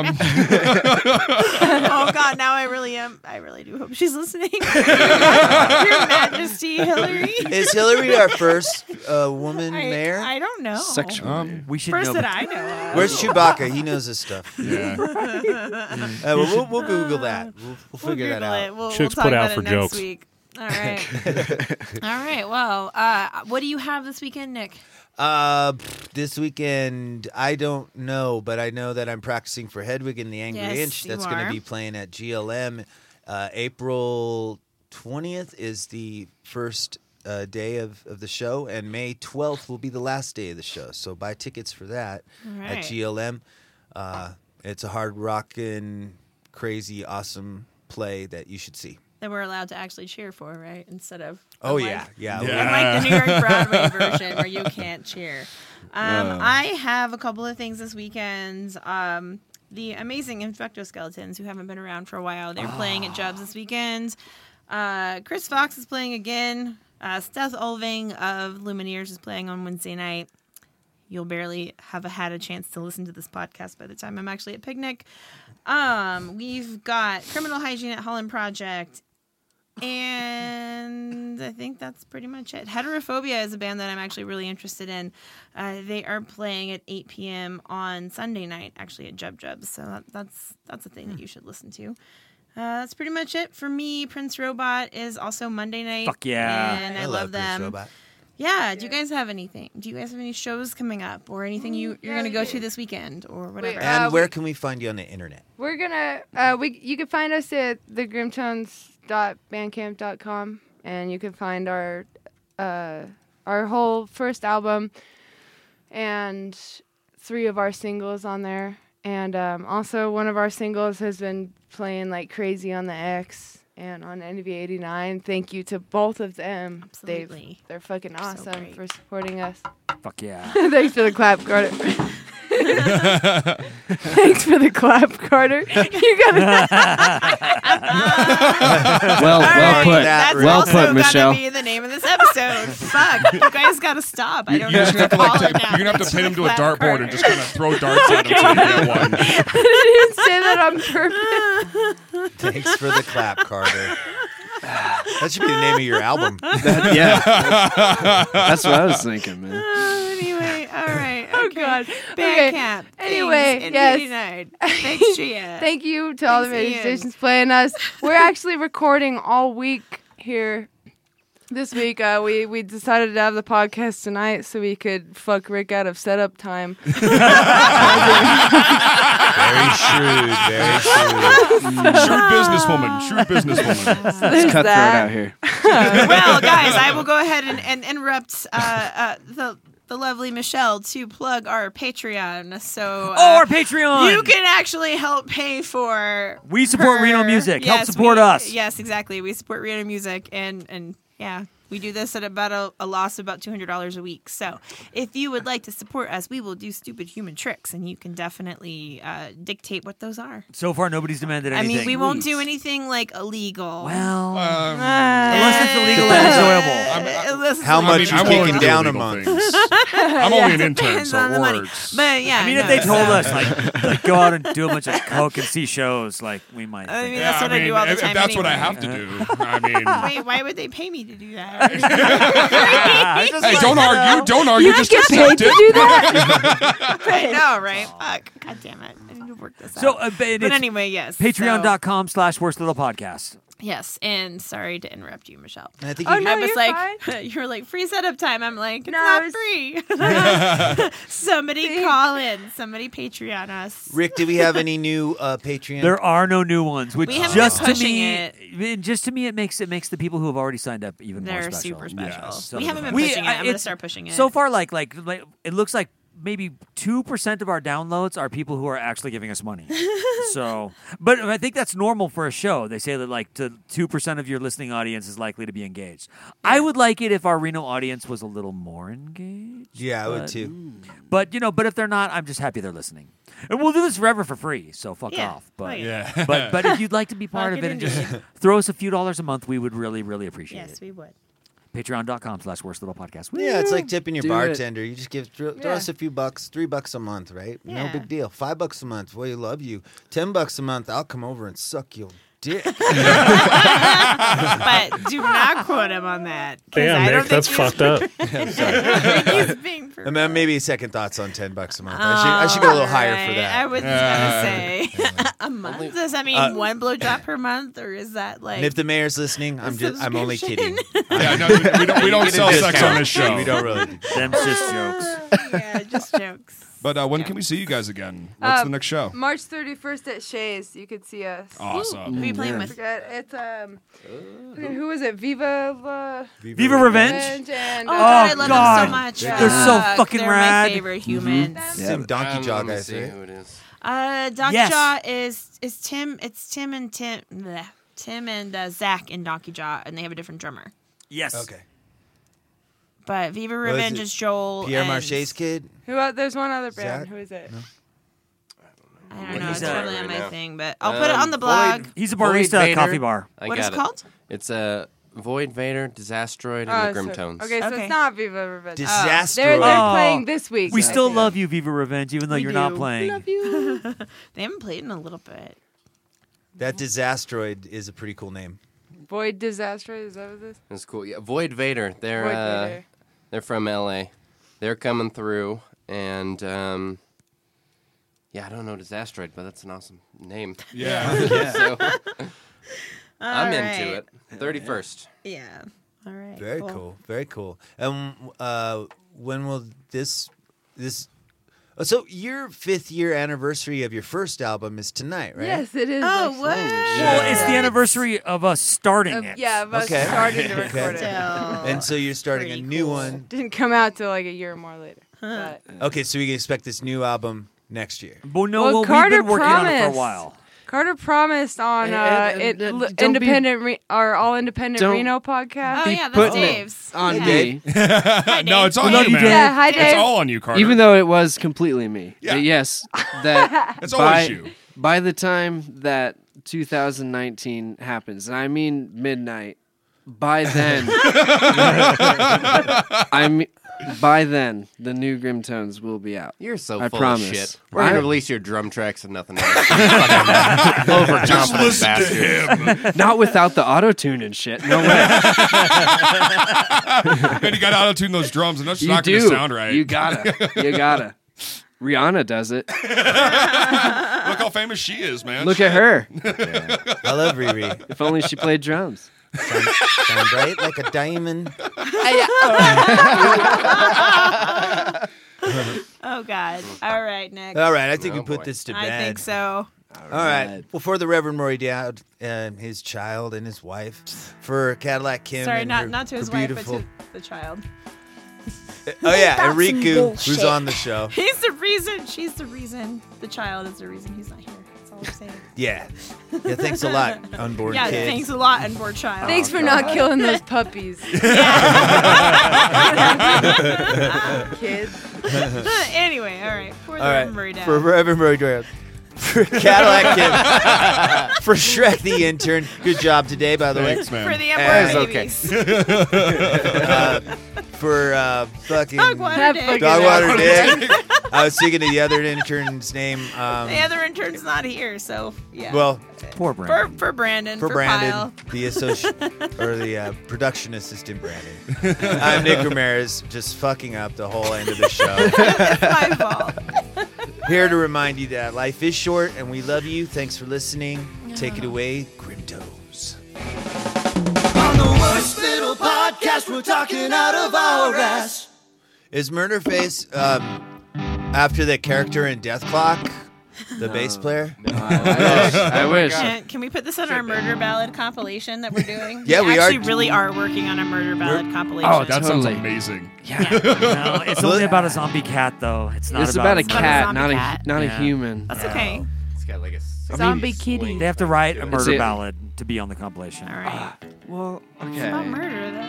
Oh God! Now I really am. I really do hope she's listening. Your Majesty, Hillary. Is Hillary our first woman mayor? I don't know. We should First know. that I know of. Where's Chewbacca? He knows this stuff. Yeah. We'll Google that. We'll figure that Google out. it. We'll Chicks talk put about out for it next jokes. week. All right. All right. Well, what do you have this weekend, Nick? This weekend, I don't know, but I know that I'm practicing for Hedwig and the Angry Yes, Inch. you That's going are. to be playing at GLM. April 20th is the first day of the show, and May 12th will be the last day of the show. So buy tickets for that All at right. GLM. It's a hard rockin', crazy, awesome play that you should see. That we're allowed to actually cheer for, right? Instead of Oh, unlike- yeah. unlike the New York Broadway version where you can't cheer. I have a couple of things this weekend. The amazing Infectoskeletons, who haven't been around for a while, they're playing at Jubs this weekend. Chris Fox is playing again. Steph Olving of Lumineers is playing on Wednesday night. You'll barely have had a chance to listen to this podcast by the time I'm actually at Picnic. We've got Criminal Hygiene at Holland Project. And I think that's pretty much it. Heterophobia is a band that I'm actually really interested in. They are playing at 8 p.m. on Sunday night, actually at Jub Jubs. So that's a thing that you should listen to. That's pretty much it for me. Prince Robot is also Monday night. Fuck yeah. And I love them. Prince Robot. Yeah. Do you guys have anything? Do you guys have any shows coming up or anything you're going to go to this weekend or whatever? And where can we find you on the internet? We're gonna you can find us at thegrimtones.bandcamp.com, and you can find our whole first album and 3 of our singles on there. And also one of our singles has been playing like crazy on the X and on NV89. Thank you to both of them. Absolutely. They're fucking awesome for supporting us. Fuck yeah. Thanks for the clap, Carter. Thanks for the clap, Carter. You got Well put. That's Well also put, Michelle. gonna be the name of this episode. Fuck, you guys gotta stop. I don't know You're what gonna to have call to, it now. you're gonna have to Thanks pin for him the to a clap, dartboard and Carter. just kind of throw darts at him until you get one. I didn't say that on purpose. Thanks for the clap, Carter. That should be the name of your album. That's what I was thinking, man. Anyway, all right. Oh, Okay. God. Bandcamp. Okay. Anyway, things, yes. NV89. Thanks, Gia. Thank you to all the Thanks, radio Ian. stations playing us. We're actually recording all week here. This week, we decided to have the podcast tonight so we could fuck Rick out of setup time. Very shrewd. Shrewd businesswoman. Let's cut throat out here. Well, guys, I will go ahead and interrupt the lovely Michelle to plug our Patreon. So, our Patreon! You can actually help pay for. We support her- Reno Music. Help Yes, support us. Yes, exactly. We support Reno Music, and yeah. We do this at about a loss of about $200 a week. So if you would like to support us, we will do stupid human tricks, and you can definitely dictate what those are. So far, nobody's demanded I anything. mean, we won't do anything like illegal. Well, unless it's illegal and enjoyable. How much I'm you willing kicking to do down a illegal month? things. I'm only an intern, Depends so on the it money. works. But yeah, I mean, no, if they told so- us like go out and do a bunch of coke and see shows, like we might. I mean, think that's what I do all the if time. that's what I anyway. have to do, I mean. Wait, why would they pay me to do that? Hey, don't argue. Don't argue. Just get paid accept to it. do that. I know, right? Fuck. God damn it. I need to work this So, out. but But anyway, yes. Patreon.com/worst little podcast. Yes, and sorry to interrupt you, Michelle. I think Oh, you no, I was you're like, fine. you were like, free setup time. I'm like, it's No, not it's- free. Somebody call in. Somebody Patreon us. Rick, do we have any new Patreon? There are no new ones, which We haven't just been to pushing me, it makes the people who have already signed up even more They're special. super special. Yes. So We haven't been we- pushing it. I'm going to it's- start pushing it. So far, like it looks like maybe 2% of our downloads are people who are actually giving us money. So, but I think that's normal for a show. They say that like 2% of your listening audience is likely to be engaged. I would like it if our Reno audience was a little more engaged. Yeah, I would but- too. But but if they're not, I'm just happy they're listening. And we'll do this forever for free. So fuck Yeah. off. But Oh, yeah. but if you'd like to be part Fuck of it it and just indeed. throw us a few dollars a month, we would really, really appreciate Yes, it. we would. Patreon.com/worst little podcast. Yeah, it's like tipping your Do it. bartender. You just throw Yeah. us a few bucks, $3 a month, right? No Yeah. big deal. $5 a month. We love you. $10 a month. I'll come over and suck your dick. But do not quote him on that. 'cause Damn, I don't Nick, that's think he's- fucked up. I'm sorry. He's being for And then maybe second thoughts on $10 a month. I should go a little higher for Alright, that. I was gonna say a month. Does that mean one blowjob per month, or is that like? And if the mayor's listening, I'm only kidding. Yeah, no, we don't sell sex on this show. We don't really. Them's just jokes. Yeah, just jokes. But when can we see you guys again? What's the next show? March 31st at Shays. You could see us. Awesome. Who are you playing I with? forget. It's who was it? Viva Revenge? and Oh, God, I love God. them so much. They're so fucking they're rad. my favorite humans. Some donkey jaw Let me guys, see right? who it is. Donkey Yes. Jaw is Tim. It's Tim and Zach in Donkey Jaw, and they have a different drummer. Yes. Okay. But Viva What is Revenge it? is Joel. Pierre and Marche's kid? There's one other band. Zach? Who is it? No. I don't know. He's It's a- probably on right my now. thing, but I'll put it on the blog. He's a Void barista at a Vader. coffee bar. I What is got it called? It's Void Vader, Disastroid, and Oh, the Grimtones. Okay, so Okay. it's not Viva Revenge. Disaster. They're Oh. playing this week. We I still think. love you, Viva Revenge, even though We you're not do. playing. Love you. They haven't played in a little bit. That Disastroid is a pretty cool name. Void Disaster. Is that what this? That's cool. Yeah, Void Vader. They're Void Vader. they're from LA. They're coming through, and I don't know Disastroid, but that's an awesome name. Yeah. So I'm All into right. it. 31st. Yeah. All right. Very cool. Very cool. And when will this? So your 5th year anniversary of your first album is tonight, right? Yes, it is. Oh, actually. what? Well, it's the anniversary of us starting it. Yeah, of us Okay. starting to record it. Still And so you're starting a pretty new cool. one. Didn't come out till like a year or more later. But Okay, so we can expect this new album next year. Well, no, Well, we've Carter been working on it for a promised. while. Carter promised on And don't be- independent our all independent don't Reno podcast. Oh, yeah, that's putting it Dave's. on Yeah. me. No, it's on We love you, you, man. Dave. Yeah, hi, Dave. It's all on you, Carter. Even though it was completely me. Yeah. But yes, that It's always you. by the time that 2019 happens, and I mean midnight, by then, by then the new Grimtones will be out. You're so I full promise. of shit. We're gonna release your drum tracks and nothing else. Overconfident Just listen bastard. to him. Not without the auto tune and shit. No way. And you got to auto-tune those drums, and that's You not going do. to sound right. You gotta. Rihanna does it. Look how famous she is, man. Look at her. I love Riri. If only she played drums. Sound bright like a diamond. Oh, God. All right, Nick. All right, I think we Oh, put boy. this to bed. I think so. All right. Well, for the Reverend Maury Dowd and his child and his wife, for Cadillac Kim Sorry, and not to his her wife, beautiful. but to the child. Oh yeah, That's some Enrique, who's bullshit. on the show. He's the reason. She's the reason. The child is the reason he's not here. That's all I'm saying. Yeah. Yeah. Thanks a lot, unborn Yeah, kid. thanks a lot, unborn child. thanks for not killing those puppies. Kids. Anyway, all right. For the All right. Murray Dowd. For Reverend Maury Dowd. For Cadillac Kim. For Shrek the intern. Good job today, by the Thanks, way. man. For the That unborn is babies. For fucking Dogwater Dick. Dogwater Dick. I was thinking of the other intern's name. The other intern's not here, so yeah. Well, Poor Brandon. for Brandon. for Brandon. Brandon, the production assistant Brandon. I'm Nick Ramirez, just fucking up the whole end of the show. It's my fault. Here to remind you that life is short and we love you. Thanks for listening. Take it away, Grimtoes. On the worst little podcast, we're talking out of our ass. Is Murderface after the character in Death Clock, the bass player? I wish. Can we put this on our murder ballad compilation that we're doing? Yeah, we are. actually really are working on a murder ballad compilation. Oh, that sounds Totally. amazing. No, it's only about a zombie cat, though. It's not It's about a about a cat, zombie not cat. a Yeah. human. That's okay. It's got like a Zombie kitty. They have to write a It's murder it. ballad to be on the compilation. All right. Well, It's about okay. murder, though.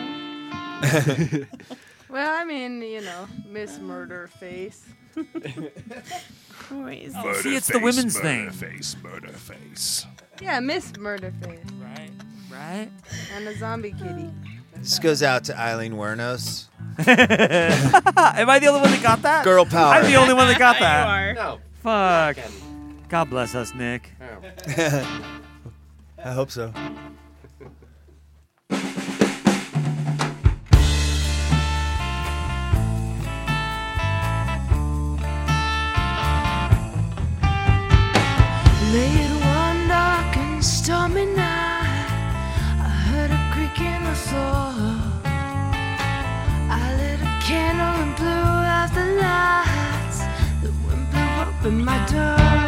Well, I mean, Miss Murder Face. Wait, See, it's the women's thing. Murder face. Yeah, Miss Murder Face. Right? And a zombie kitty. This goes out to Eileen Wernos. Am I the only one that got that? Girl power. I'm the only one that got You that. are. No. Fuck. God bless us, Nick. I hope so. Late one dark and stormy night, I heard a creak in the floor. I lit a candle and blew out the lights. The wind blew open my door.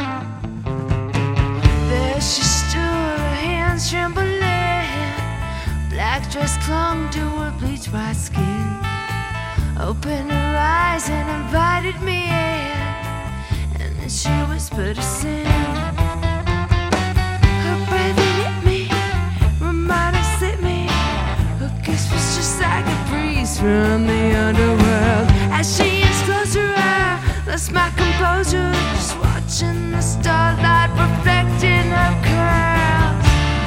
There she stood, her hands trembling. Black dress clung to her bleach white skin. Opened her eyes and invited me in. And then and she whispered a sin. Her breath hit me, her mind slit me. Her kiss was just like a breeze from the underworld. As she inches closer, I lost my composure, just watching the starlight reflecting her curls.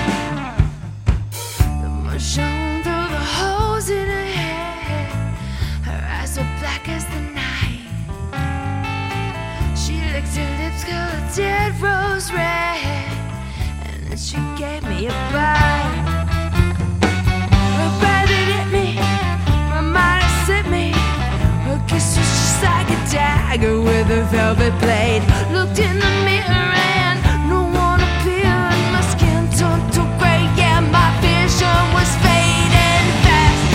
The moon shone through the holes in her hair. Her eyes were black as the night. She licked her lips, girl, a dead rose red, and then she gave me a bite. Her breath hit me, my mind slipped me. Her kiss was just like a dagger with a velvet blade. Looked in the mirror and no one appeared. My skin turned to gray, yeah, my vision was fading fast.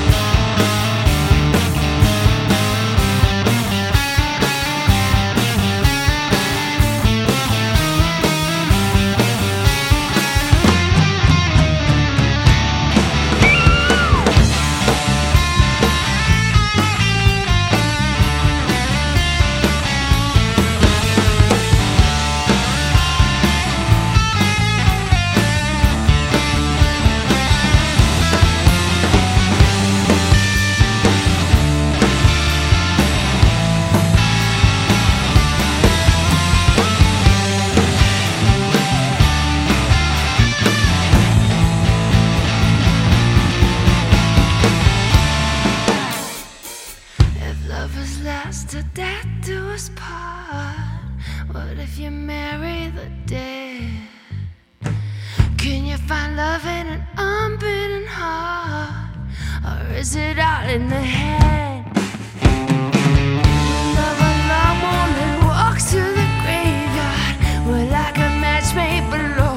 If lovers last till death do us part, what if you marry the dead? Can you find love in an unbeaten heart, or is it all in the head? Love alone that walks to the graveyard, we're like a match made below.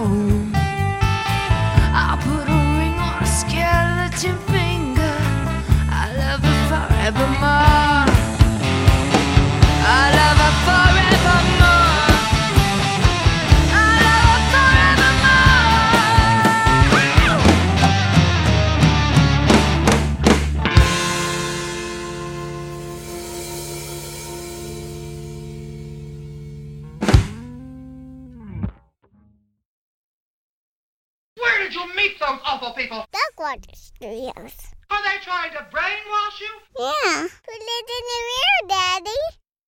I'll put a ring on a skeleton finger. I love her forevermore. I love her forevermore. I love her Where did you meet those awful people? Duckwater Studios. Are they trying to brainwash you? Yeah. Put it in the mirror, Daddy.